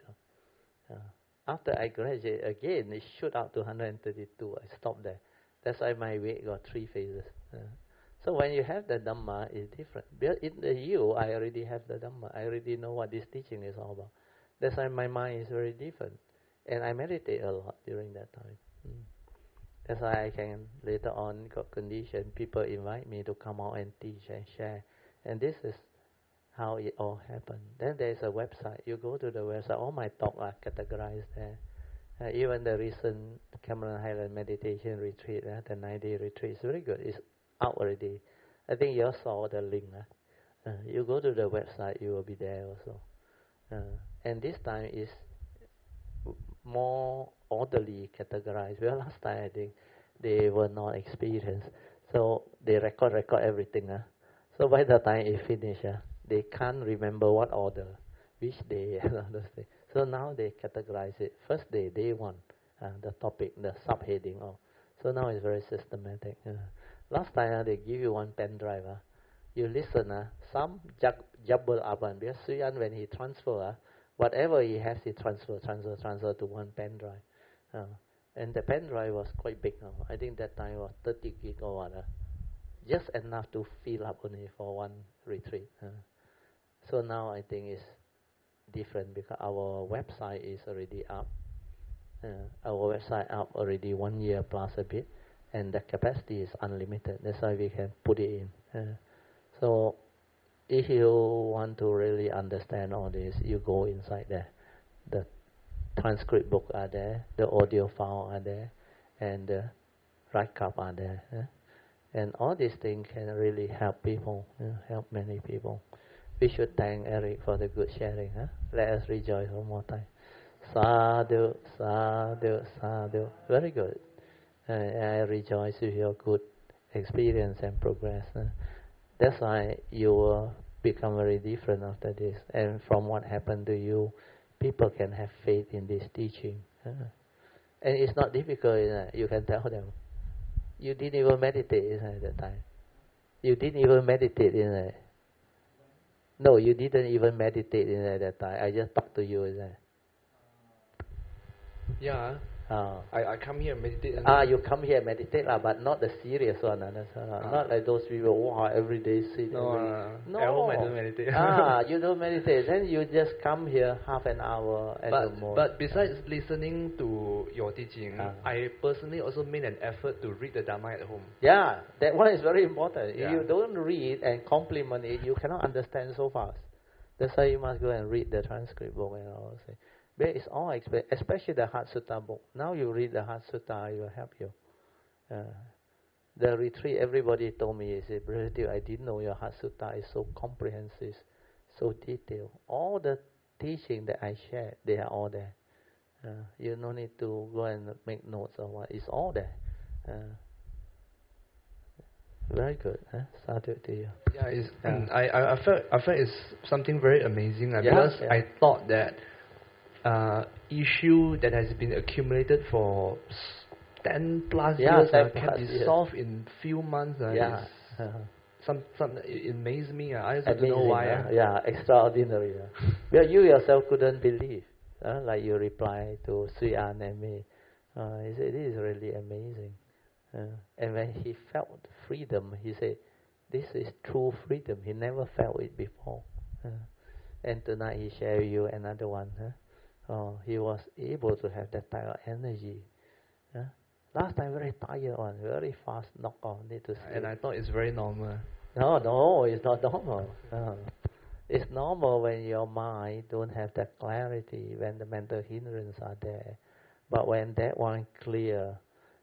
After I graduate again, it shoot up to 132. I stopped there. That's why my weight got 3 phases. So when you have the Dhamma, it's different. But in the you, I already have the Dhamma. I already know what this teaching is all about. That's why my mind is very different. And I meditate a lot during that time. That's why I can, later on, got condition. People invite me to come out and teach and share. And this is how it all happened. Then there's a website. You go to the website. All my talk are categorized there. Even the recent Cameron Highland meditation retreat, the 9-day retreat, is very good. It's out already. I think you saw the link. You go to the website, you will be there also. And this time is more orderly categorized. Well, last time I think they were not experienced. So they record everything. So by the time it finishes, they can't remember what order, which day, and all those things. So now they categorize it. First day 1, the topic, the subheading. So now it's very systematic. Last time they give you one pen drive. You listen, some jumble up. Because Sri An, when he transfer, whatever he has, he transfer to one pen drive. And the pen drive was quite big. I think that time was 30 gig or what. Just enough to fill up only for one retreat. So now I think it's different because our website is already up. Our website up already 1 year plus a bit, and the capacity is unlimited. That's why we can put it in. So if you want to really understand all this, you go inside there. The transcript book are there, the audio file are there, and the write-up are there. And all these things can really help people, help many people. We should thank Eric for the good sharing. Let us rejoice one more time. Sadhu, sadhu, sadhu. Very good. I rejoice with your good experience and progress. That's why you will become very different after this. And from what happened to you, people can have faith in this teaching. And it's not difficult. You can tell them. You didn't even meditate at that time. You didn't even meditate in it. No, you didn't even meditate in at that time. I just talked to you. Yeah. I come here and meditate. You come here and meditate, but not the serious one. Not like those people who are every day sit. No. At home I don't meditate. You don't meditate. Then you just come here half an hour and no more. But besides listening to your teaching, I personally also made an effort to read the Dhamma at home. Yeah, that one is very important. If you don't read and complement it, you cannot understand so fast. That's why you must go and read the transcript book and all. But it's all, especially the Heart Sutta book. Now you read the Heart Sutta, it will help you. The retreat, everybody told me, they said, Brother Teoh, I didn't know your Heart Sutta is so comprehensive, so detailed. All the teaching that I shared, they are all there. You don't need to go and make notes or what. It's all there. Very good. Sadhu to you. I felt it's something very amazing because I thought that issue that has been accumulated for 10 plus years can be solved in few months. It amazed me. I also don't know why. Extraordinary. Well, you yourself couldn't believe. Like you reply to Sri An and me. He said, this is really amazing. And when he felt freedom, he said, this is true freedom. He never felt it before. And tonight he shared with you another one. He was able to have that type of energy. Last time very tired one, very fast knock on, need to sleep. And I thought it's very normal. No, it's not normal. It's normal when your mind don't have that clarity, when the mental hindrance are there. But when that one clear,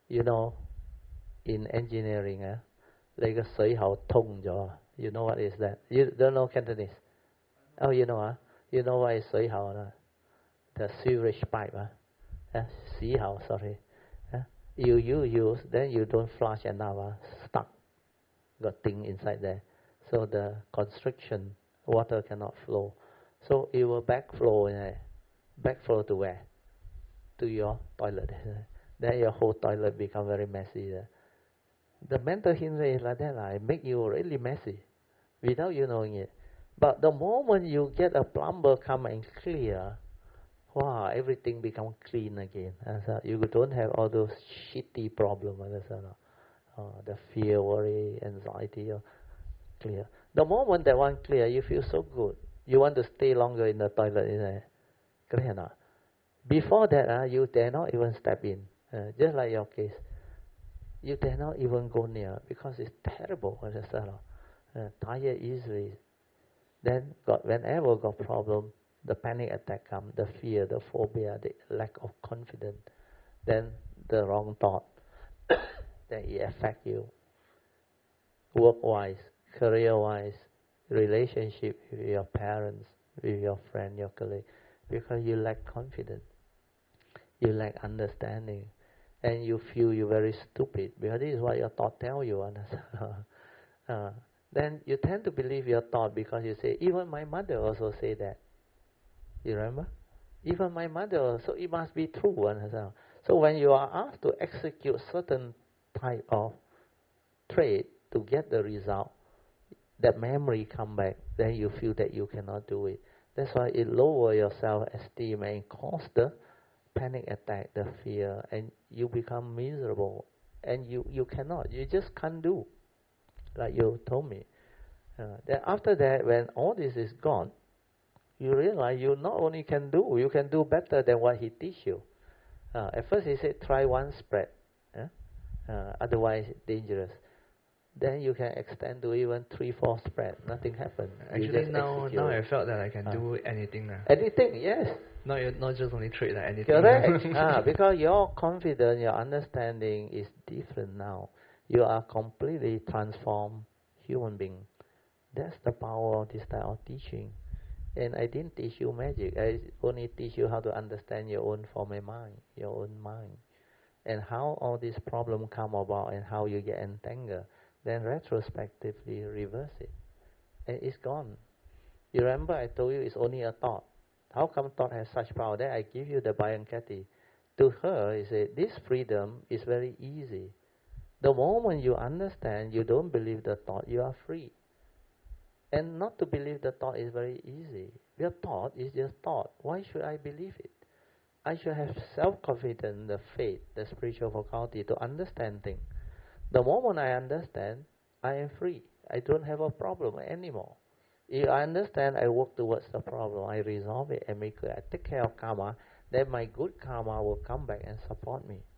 in engineering, like a 水喉通咗. You know what is that? You don't know Cantonese? Oh, you know, you know what is 水喉? The sewage pipe, 洗喉, sorry. You use, then you don't flush enough, stuck, got thing inside there. So the constriction, water cannot flow. So it will backflow, backflow to where? To your toilet. Then your whole toilet become very messy. The mental hindrance is like that, it make you really messy, without you knowing it. But the moment you get a plumber come and clear, wow, everything become clean again. So you don't have all those shitty problems. The fear, worry, anxiety, clear. The moment that one clear, you feel so good. You want to stay longer in the toilet, isn't it? Clear now. Before that, you dare not even step in. Just like your case. You dare not even go near because it's terrible. Tired easily. Then whenever got problem, the panic attack come, the fear, the phobia, the lack of confidence, then the wrong thought, then it affect you. Work-wise, career-wise, relationship with your parents, with your friend, your colleague, because you lack confidence, you lack understanding, and you feel you're very stupid, because this is what your thought tell you. Then you tend to believe your thought because you say, even my mother also say that. You remember? Even my mother, so it must be true. So when you are asked to execute certain type of trait to get the result, that memory come back, then you feel that you cannot do it. That's why it lower your self-esteem and cause the panic attack, the fear, and you become miserable. And you cannot, you just can't do, like you told me. Then after that, when all this is gone, you realize you not only can do, you can do better than what he teach you. At first he said, try one spread, otherwise dangerous. Then you can extend to even 3-4 spread. Nothing happened. Actually, now I felt that I can do anything now. Anything, yes. Not just only trade, like anything. Correct. Because your confidence, your understanding is different now. You are completely transformed human being. That's the power of this type of teaching. And I didn't teach you magic. I only teach you how to understand your own form of mind, your own mind, and how all these problems come about and how you get entangled. Then retrospectively reverse it, and it's gone. You remember I told you it's only a thought. How come thought has such power? Then I give you the Byron Katie. To her, he said, this freedom is very easy. The moment you understand, you don't believe the thought, you are free. And not to believe the thought is very easy. Your thought is just thought. Why should I believe it? I should have self-confidence, the faith, the spiritual faculty to understand things. The moment I understand, I am free. I don't have a problem anymore. If I understand, I work towards the problem. I resolve it and make it. I take care of karma. Then my good karma will come back and support me.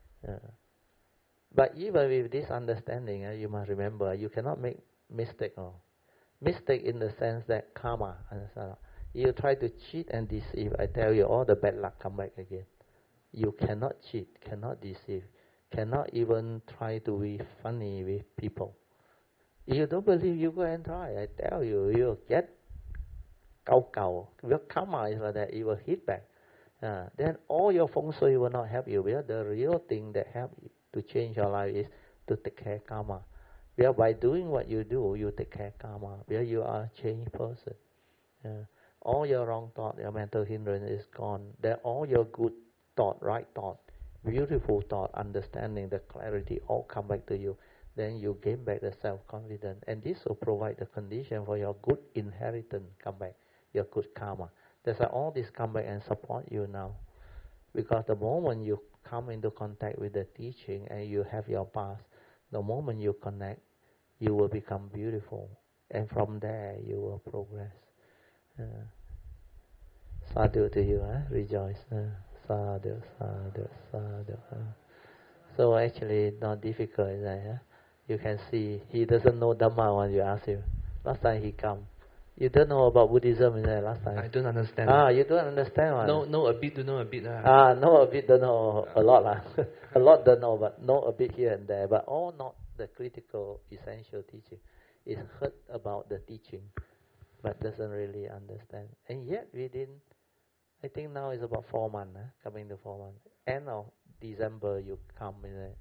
But even with this understanding, you must remember, you cannot make mistake. Mistake in the sense that karma. You try to cheat and deceive. I tell you, all the bad luck come back again. You cannot cheat, cannot deceive, cannot even try to be funny with people. If you don't believe, you go and try. I tell you, you'll get kau. Your karma is like that. It will hit back. Then all your feng shui will not help you. Because the real thing that helps you to change your life is to take care of karma. Because by doing what you do, you take care of karma. Because you are a changed person. All your wrong thought, your mental hindrance is gone. Then all your good thought, right thought, beautiful thought, understanding, the clarity, all come back to you. Then you gain back the self-confidence. And this will provide the condition for your good inheritance come back, your good karma. That's why all this come back and support you now. Because the moment you come into contact with the teaching and you have your past, the moment you connect, you will become beautiful. And from there, you will progress. Sadhu to you, rejoice. Sadhu, sadhu, sadhu. So actually, not difficult, is that, You can see, he doesn't know Dhamma when you ask him. Last time he come. You don't know about Buddhism, is that last time? I don't understand. You don't understand. Know a bit to know a bit. Know a bit, don't know a lot. A lot don't know, but know a bit here and there. But all not the critical, essential teaching. It's heard about the teaching, but doesn't really understand. And yet within, I think now it's about 4 months, coming to 4 months. End of December you come in it.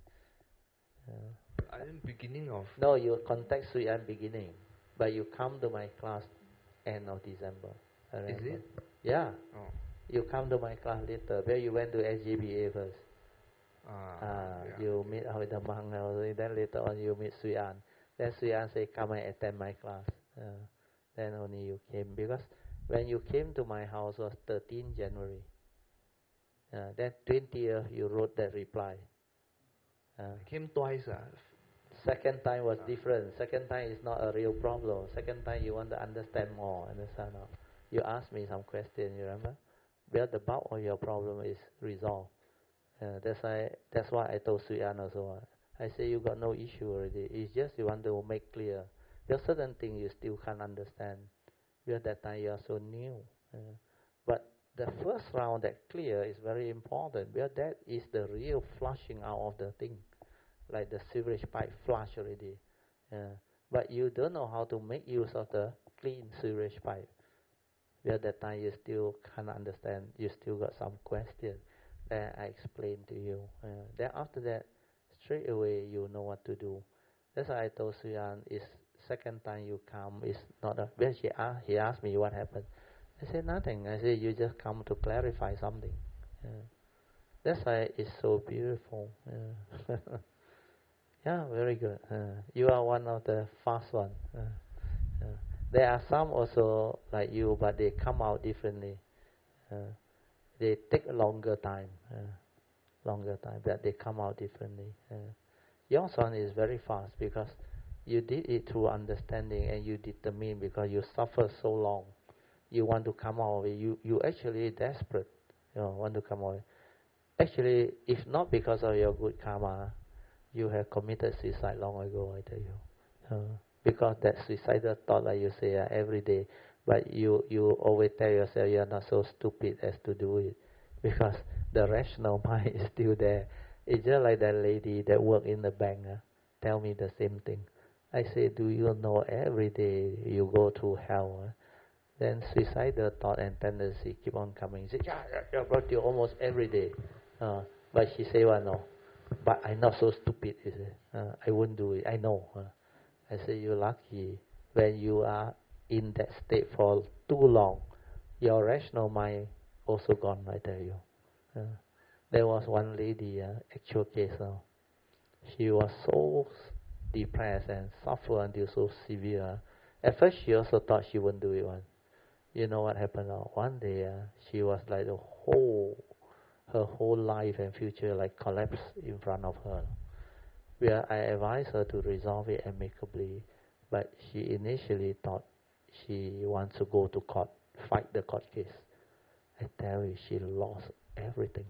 I am beginning of... No, you contact Sui An beginning, but you come to my class end of December. Is it? Yeah. Oh. You come to my class later, where you went to SGBA first. You meet with the monk, then later on you meet Sui An. Then Sui An say, come and attend my class. Then only you came, because when you came to my house was 13 January. Then 20th you wrote that reply. I came twice. Second time was different. Second time is not a real problem. Second time you want to understand more. Understand? You asked me some questions, you remember? Because the bulk of your problem is resolved. That's why I told Sui An also. I say you got no issue already. It's just you want to make clear. There's certain things you still can't understand. Because that time you are so new. But the first round that clear is very important, because that is the real flushing out of the thing, like the sewage pipe flush already. But you don't know how to make use of the clean sewage pipe. Because that time you still can't understand, you still got some question. Then I explained to you. Then after that, straight away you know what to do. That's why I told Suyan, is second time you come is not a... When he asked me what happened. I said nothing. I said you just come to clarify something. That's why it's so beautiful. Yeah, very good. You are one of the fast ones. There are some also like you, but they come out differently. They take a longer time, but they come out differently. Your one is very fast because you did it through understanding and you determined because you suffer so long. You want to come out of it. You actually desperate. Want to come out of it. Actually, if not because of your good karma, you have committed suicide long ago, I tell you. Because that suicidal thought, like you say, every day, but you always tell yourself you are not so stupid as to do it, because the rational mind is still there. It's just like that lady that worked in the bank, tell me the same thing. I say, do you know every day you go through hell? Then suicidal thought and tendency keep on coming. She say, yeah, brought you almost every day. But she say, well, no. But I'm not so stupid, he said. I won't do it. I know. I say, you're lucky. When you are in that state for too long, your rational mind also gone, I tell you. There was one lady, actual case now. She was so depressed and suffered until so severe. At first, she also thought she wouldn't do it one. You know what happened now? One day, she was like her whole life and future like collapsed in front of her. Where I advised her to resolve it amicably, but she initially thought she wants to go to court, fight the court case. I tell you, she lost everything.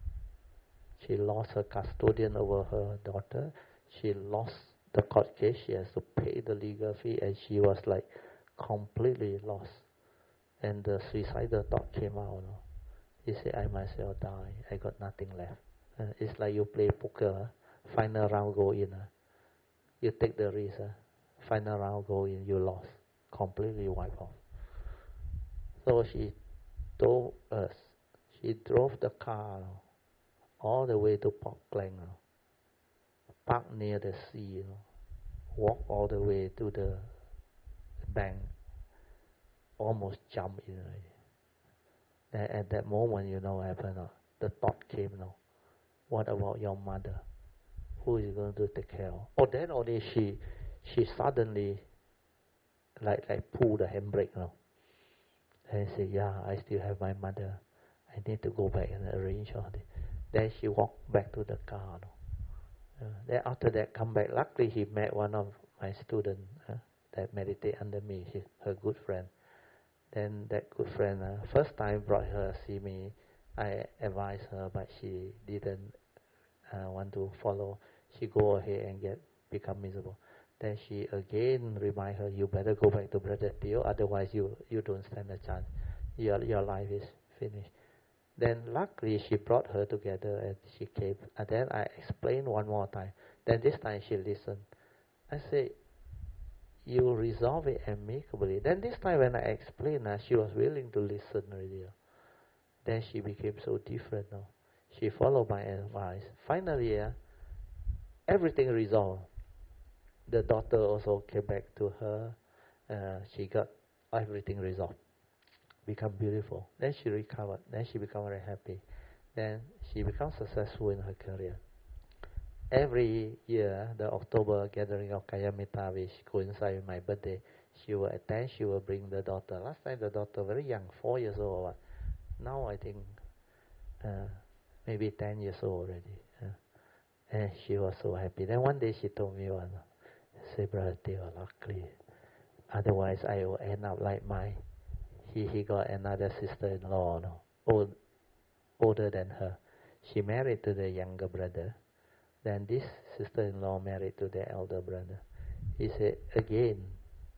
She lost her custodian over her daughter. She lost the court case. She has to pay the legal fee, and she was like completely lost. And the suicidal thought came out. He said, I myself die. I got nothing left. It's like you play poker. Final round go in. You take the risk. Final round go in, you lost. Completely wiped off. So she told us, she drove the car all the way to Port Klang. Parked near the sea. Walked all the way to the bank. Almost jumped in already. And at that moment, you know what happened? The thought came, what about your mother? Who is going to take care of? Oh, then only she suddenly like pulled the handbrake, and said, yeah, I still have my mother. I need to go back and arrange all this. Then she walked back to the car. Then after that, come back. Luckily, he met one of my students that meditate under me, her good friend. Then that good friend, first time brought her see me. I advised her, but she didn't want to follow. She go ahead and become miserable. Then she again remind her, you better go back to Brother Theo, otherwise you don't stand a chance. Your life is finished. Then luckily she brought her together and she came. And then I explained one more time. Then this time she listened. I said, you resolve it amicably. Then this time when I explained, she was willing to listen already. Then she became so different now. She followed my advice. Finally, everything resolved. The daughter also came back to her. She got everything resolved. Become beautiful. Then she recovered. Then she became very happy. Then she became successful in her career. Every year, the October gathering of Kayamita, which coincides with my birthday, she will attend, she will bring the daughter. Last time the daughter very young, 4 years old or what. Now I think maybe 10 years old already. And she was so happy. Then one day she told me, say, Brother Theo, luckily. Otherwise I will end up like he got another sister-in-law, older than her. She married to the younger brother. Then this sister-in-law married to the elder brother. He said, again,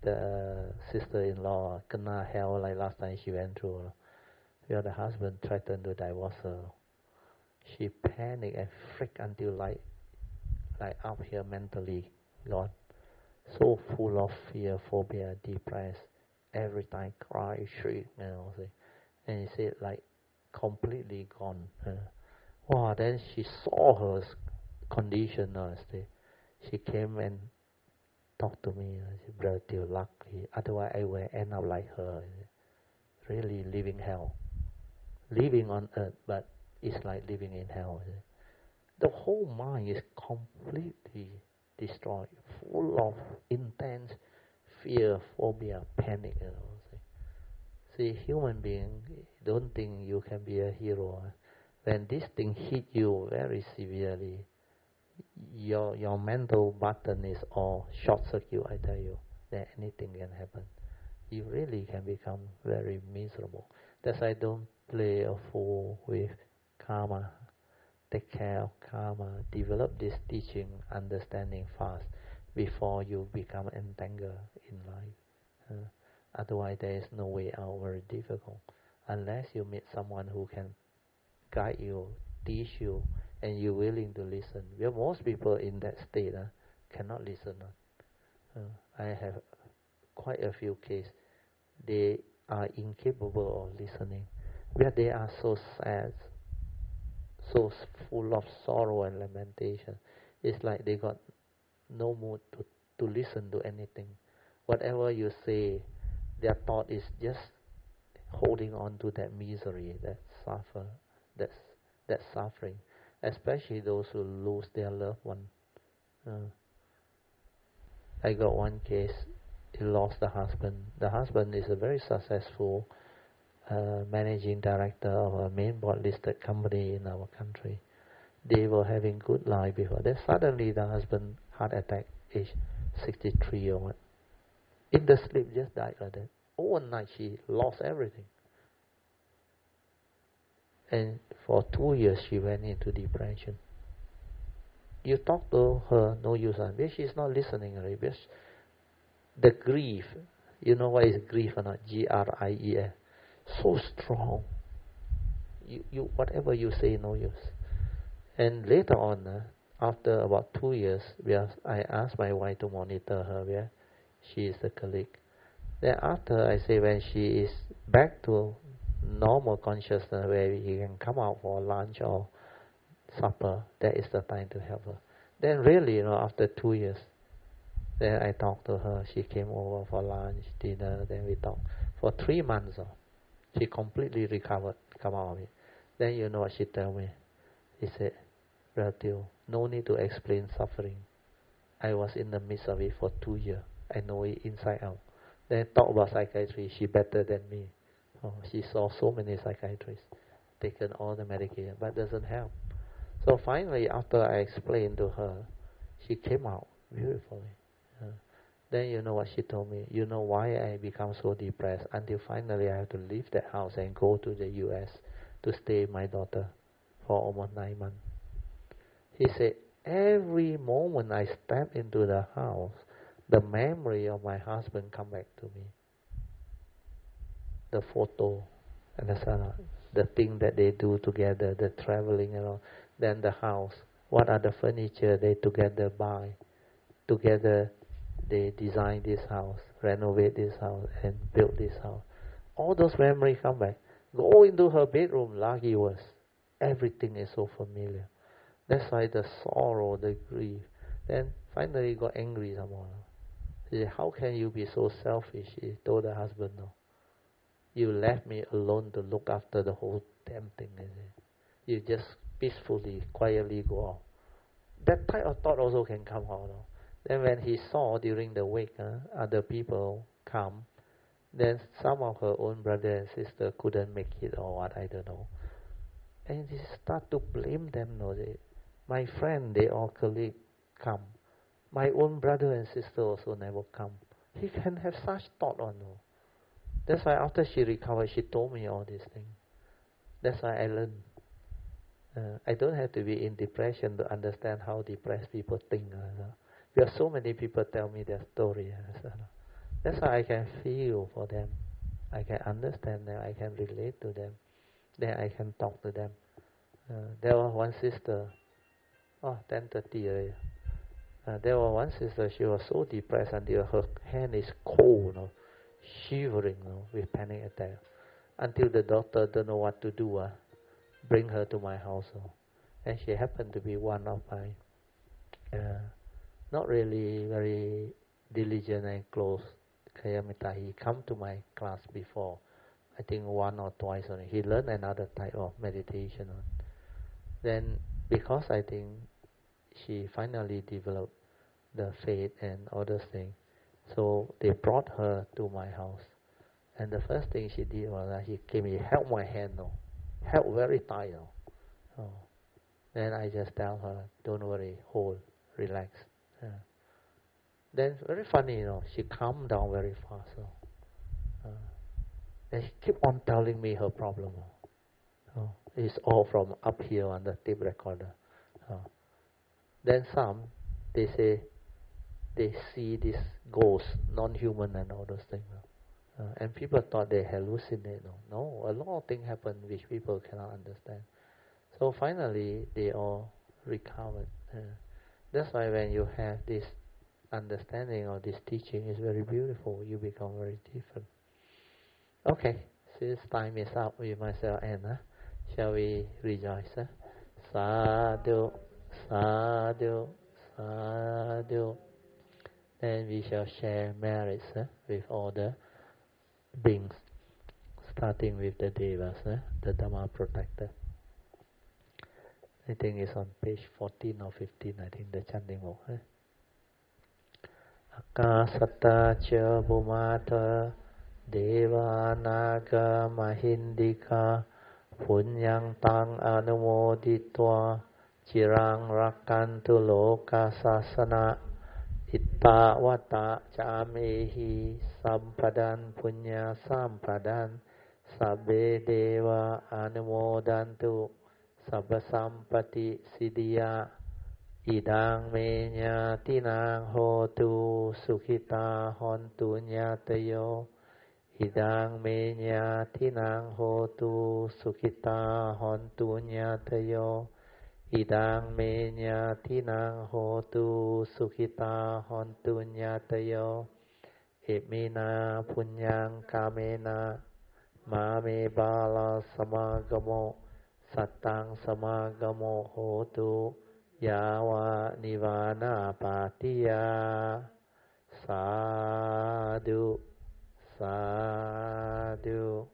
the sister-in-law kena hell like last time she went through. Where the husband threatened to divorce her. She panicked and freaked until like up here mentally gone. So full of fear, phobia, depressed. Every time cry, shriek, And he said like completely gone. Wow, then she saw her condition. She came and talked to me. She said, "Brother, you're lucky. Otherwise I will end up like her. Really living hell. Living on earth, but it's like living in hell." The whole mind is completely destroyed, full of intense fear, phobia, panic. See, human being, don't think you can be a hero. When this thing hit you very severely, your mental button is all short circuit. I tell you, that anything can happen. You really can become very miserable. That's why I don't play a fool with karma. Take care of karma. Develop this teaching, understanding fast before you become entangled in life. Otherwise, there is no way out. Very difficult. Unless you meet someone who can guide you, teach you, and you're willing to listen. Well, most people in that state cannot listen. I have quite a few cases. They are incapable of listening. Where they are so sad, so full of sorrow and lamentation. It's like they got no mood to listen to anything. Whatever you say, their thought is just holding on to that misery, that suffering. Especially those who lose their loved one. I got one case. He lost the husband. The husband is a very successful managing director of a main board listed company in our country. They were having good life before. Then suddenly the husband heart attack, age 63 or what. In the sleep, just died like that. Overnight she lost everything. And for 2 years she went into depression. You talk to her, no use. Because she's not listening already. Because the grief, you know what is grief or not? Grief. So strong. You whatever you say, no use. And later on, after about 2 years, I asked my wife to monitor her. Where she is a colleague. Then after I say when she is back to normal consciousness, where he can come out for lunch or supper, that is the time to help her. Then really, after 2 years, then I talked to her. She came over for lunch, dinner. Then we talked for 3 months. She completely recovered, come out of it. Then you know what she told me? She said, "Brother Teo, no need to explain suffering. I was in the midst of it for 2 years. I know it inside out." Then talk about psychiatry. She better than me. She saw so many psychiatrists, taken all the medication, but doesn't help. So finally, after I explained to her, she came out beautifully. Then you know what she told me? You know why I become so depressed? Until finally I have to leave that house and go to the US to stay with my daughter for almost 9 months. He said, every moment I step into the house, the memory of my husband come back to me. The photo, and the thing that they do together, the traveling and all. Then the house, what are the furniture they together buy? Together they design this house, renovate this house, and build this house. All those memories come back. Go into her bedroom, lucky worse. Everything is so familiar. That's why the sorrow, the grief. Then finally he got angry somehow. He said, "How can you be so selfish?" He told the husband, "No. You left me alone to look after the whole damn thing. You just peacefully, quietly go out." That type of thought also can come out. Then when he saw during the wake, other people come, then some of her own brother and sister couldn't make it or what, I don't know. And he start to blame them. My friend, they all colleagues come. My own brother and sister also never come. He can have such thought or no. That's why after she recovered, she told me all these things. That's why I learned. I don't have to be in depression to understand how depressed people think. There are so many people tell me their story. That's why I can feel for them. I can understand them. I can relate to them. Then I can talk to them. There was one sister, 10:30 already. There was one sister, she was so depressed until her hand is cold, shivering with panic attack. Until the doctor don't know what to do, bring her to my house. And she happened to be one of my, not really very diligent and close Kayamita. He come to my class before, I think 1 or twice only. He learned another type of meditation. Then, because I think she finally developed the faith and all those things, so they brought her to my house. And the first thing she did was that she came, he held my hand, held very tight. Then I just tell her, don't worry, hold, relax. Then very funny, she calmed down very fast. And she keep on telling me her problem. It's all from up here on the tape recorder. Then some, they say, they see this ghost, non-human and all those things. And people thought they hallucinate. No, a lot of things happen which people cannot understand. So finally, they all recovered. That's why when you have this understanding of this teaching, it's very beautiful. You become very different. Okay, since time is up, we must end. Shall we rejoice? Sadhu, sadhu, sadhu. Then we shall share merits with all the beings, starting with the Devas, the Dhamma protector. I think it's on page 14 or 15, I think, the chanting book. Akasata cha bhumata deva naga mahindika punyang tang anumoditva chirang rakantu loka sasana itta vata chamehi sampadan punya sampadan sabbe deva anumodantu sabba sampati siddhya idang menya tinang hotu sukhita hontu nyatayo idang menya tinang hotu sukhita hontu nyatayo idang menya tinang hotu sukhita hontu nyatayo imina punyang kamena mame bala samagamo sattang samagamo hotu yawa nivana patiya sadhu sadhu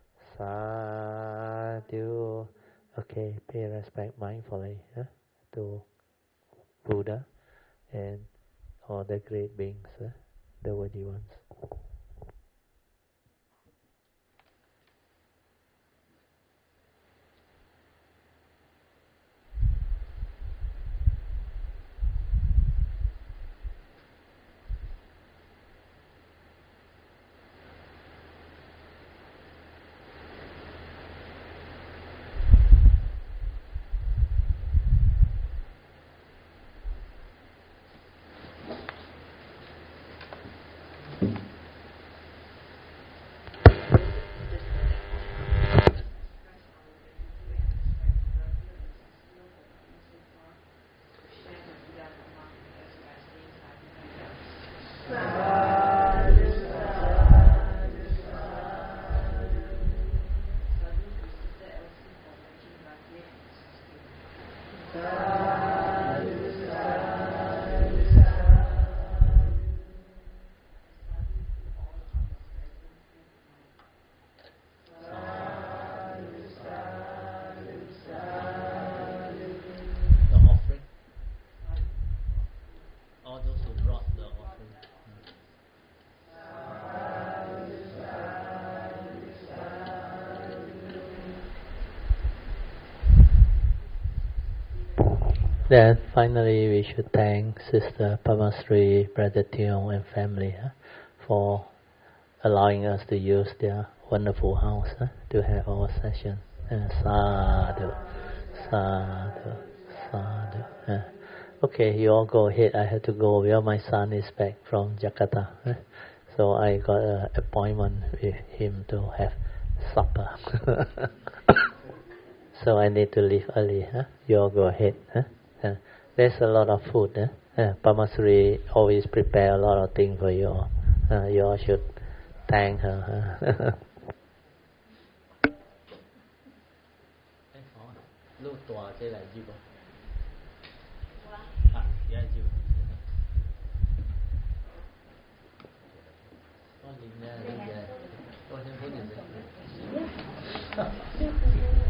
sadhu. Okay, pay respect mindfully to Buddha and all the great beings, the worthy ones. Then finally we should thank Sister Pamasri, Brother Tiong and family for allowing us to use their wonderful house to have our session. Sadhu, sadhu, sadhu. Okay, you all go ahead. I have to go where my son is back from Jakarta. So I got an appointment with him to have supper. So I need to leave early. Huh? You all go ahead. Huh? There's a lot of food. Pamasuri always prepare a lot of things for you all. You all should thank her. ลูกตัวใช่ไหมจีบอ่ะย้ายจีบก็ลิงเนี่ยลิงเนี่ยก็ฉันพูดอยู่เลย